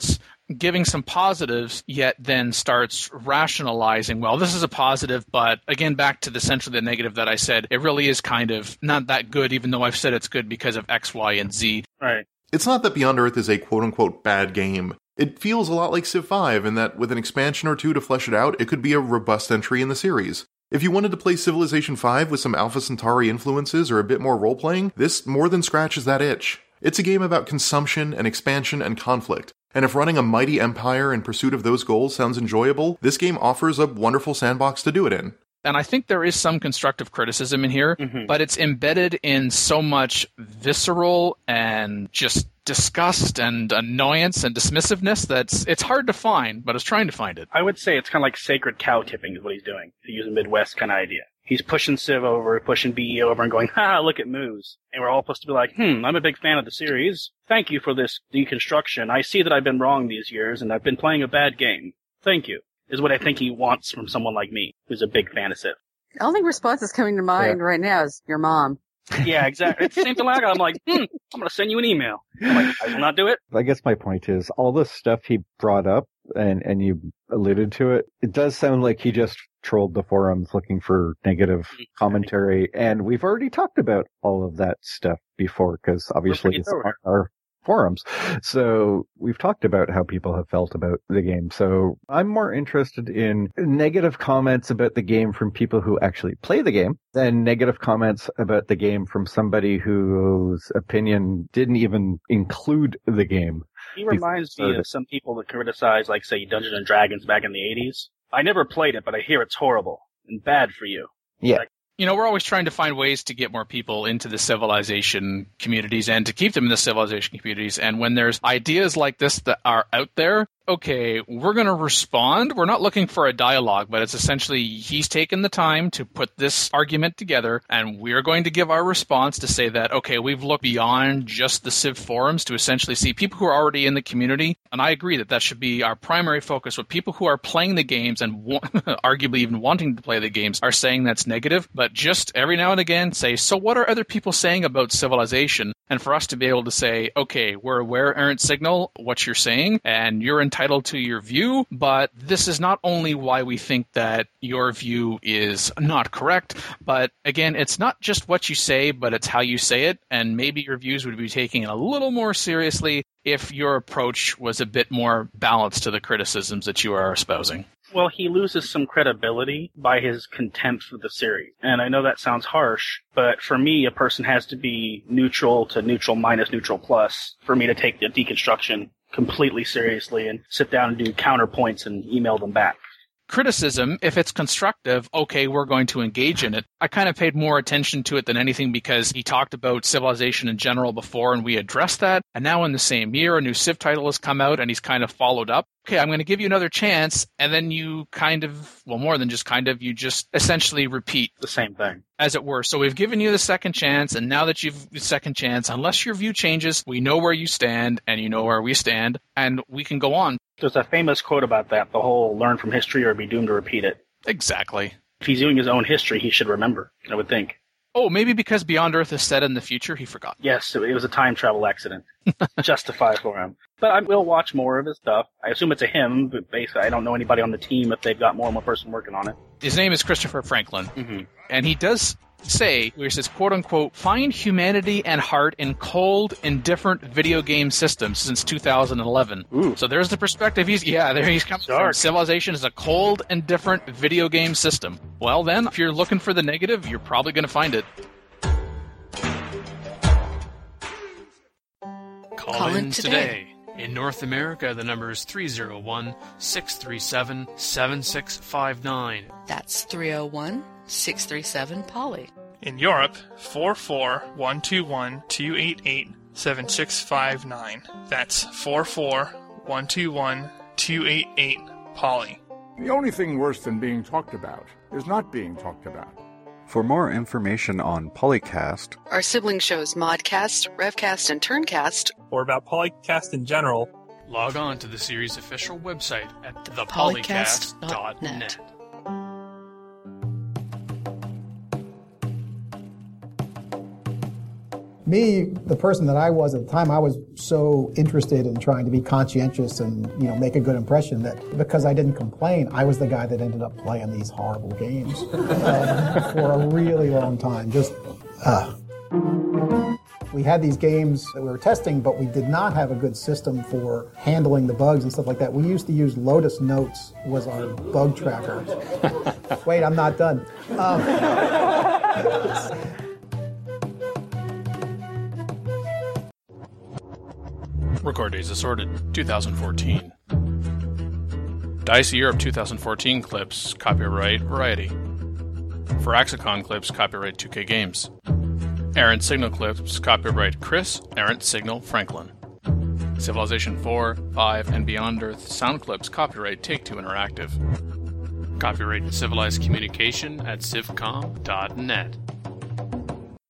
giving some positives, yet then starts rationalizing, well, this is a positive, but again, back to the essentially the negative that I said, it really is kind of not that good, even though I've said it's good because of X, Y, and Z. Right. It's not that Beyond Earth is a quote-unquote bad game. It feels a lot like Civ five in that with an expansion or two to flesh it out, it could be a robust entry in the series. If you wanted to play Civilization five with some Alpha Centauri influences or a bit more role-playing, this more than scratches that itch. It's a game about consumption and expansion and conflict, and if running a mighty empire in pursuit of those goals sounds enjoyable, this game offers a wonderful sandbox to do it in. And I think there is some constructive criticism in here, mm-hmm. but it's embedded in so much visceral and just disgust and annoyance and dismissiveness that's it's hard to find, but it's trying to find it. I would say it's kind of like sacred cow tipping is what he's doing, to use a Midwest kind of idea. He's pushing Civ over, pushing B E over, and going, ha, look at Moose. And we're all supposed to be like, hmm, I'm a big fan of the series. Thank you for this deconstruction. I see that I've been wrong these years, and I've been playing a bad game. Thank you. Is what I think he wants from someone like me, who's a big fan of Civ. The only response that's coming to mind yeah. right now is your mom. Yeah, exactly. It's the same thing like I'm like, hmm, I'm going to send you an email. I'm like, I will not do it. I guess my point is, all the stuff he brought up, and, and you alluded to it, it does sound like he just trolled the forums looking for negative commentary, and we've already talked about all of that stuff before, because obviously it's on our forums. So we've talked about how people have felt about the game. So I'm more interested in negative comments about the game from people who actually play the game than negative comments about the game from somebody whose opinion didn't even include the game. He reminds me of some people that criticize, like, say, Dungeons and Dragons back in the eighties. I never played it, but I hear it's horrible and bad for you. Yeah. Like, you know, we're always trying to find ways to get more people into the Civilization communities and to keep them in the Civilization communities. And when there's ideas like this that are out there, okay, we're going to respond. We're not looking for a dialogue, but it's essentially he's taken the time to put this argument together, and we're going to give our response to say that, okay, we've looked beyond just the Civ forums to essentially see people who are already in the community. And I agree that that should be our primary focus. With people who are playing the games and wa- arguably even wanting to play the games are saying that's negative, but just every now and again say, so what are other people saying about Civilization? And for us to be able to say, okay, we're aware, Errant Signal, what you're saying, and you're entitled to your view, but this is not only why we think that your view is not correct, but again, it's not just what you say, but it's how you say it, and maybe your views would be taken a little more seriously if your approach was a bit more balanced to the criticisms that you are espousing. Well, he loses some credibility by his contempt for the series. And I know that sounds harsh, but for me, a person has to be neutral to neutral minus neutral plus for me to take the deconstruction completely seriously and sit down and do counterpoints and email them back. Criticism, if it's constructive, okay, we're going to engage in it. I kind of paid more attention to it than anything because he talked about Civilization in general before and we addressed that. And now in the same year, a new Civ title has come out and he's kind of followed up. Okay, I'm going to give you another chance. And then you kind of, well, more than just kind of, you just essentially repeat the same thing, as it were. So we've given you the second chance. And now that you've the second chance, unless your view changes, we know where you stand and you know where we stand and we can go on. There's a famous quote about that, the whole learn from history or be doomed to repeat it. Exactly. If he's doing his own history, he should remember, I would think. Oh, maybe because Beyond Earth is set in the future, he forgot. Yes, it was a time travel accident. Justify for him. But I will watch more of his stuff. I assume it's a him, but basically I don't know anybody on the team if they've got more than one person working on it. His name is Christopher Franklin. Mm-hmm. And he does say, where he says, quote unquote, find humanity and heart in cold, indifferent video game systems since two thousand eleven. Ooh. So there's the perspective he's, yeah, there he's coming from. Civilization is a cold, indifferent video game system. Well then, if you're looking for the negative, you're probably going to find it. Call, Call in today. today. In North America, the number is three oh one, six three seven, seven six five nine. That's three oh one, six three seven, Polly. In Europe, four four one two one, two eight eight, seven six five nine. That's four four one two one, two eight eight, Polly. The only thing worse than being talked about is not being talked about. For more information on Polycast, our sibling shows Modcast, Revcast, and Turncast, or about Polycast in general, log on to the series' official website at the polycast dot net. me, the person that I was at the time, I was so interested in trying to be conscientious and, you know, make a good impression that because I didn't complain, I was the guy that ended up playing these horrible games um, for a really long time. Just, uh. We had these games that we were testing, but we did not have a good system for handling the bugs and stuff like that. We used to use Lotus Notes was our bug tracker. Wait, I'm not done. Um, Record Days Assorted, twenty fourteen. Dice Europe twenty fourteen clips, copyright Variety. Firaxicon clips, copyright two K Games. Errant Signal clips, copyright Chris, Errant Signal, Franklin. Civilization four, five, and Beyond Earth sound clips, copyright Take-Two Interactive. Copyright Civilized Communication at civcom dot net.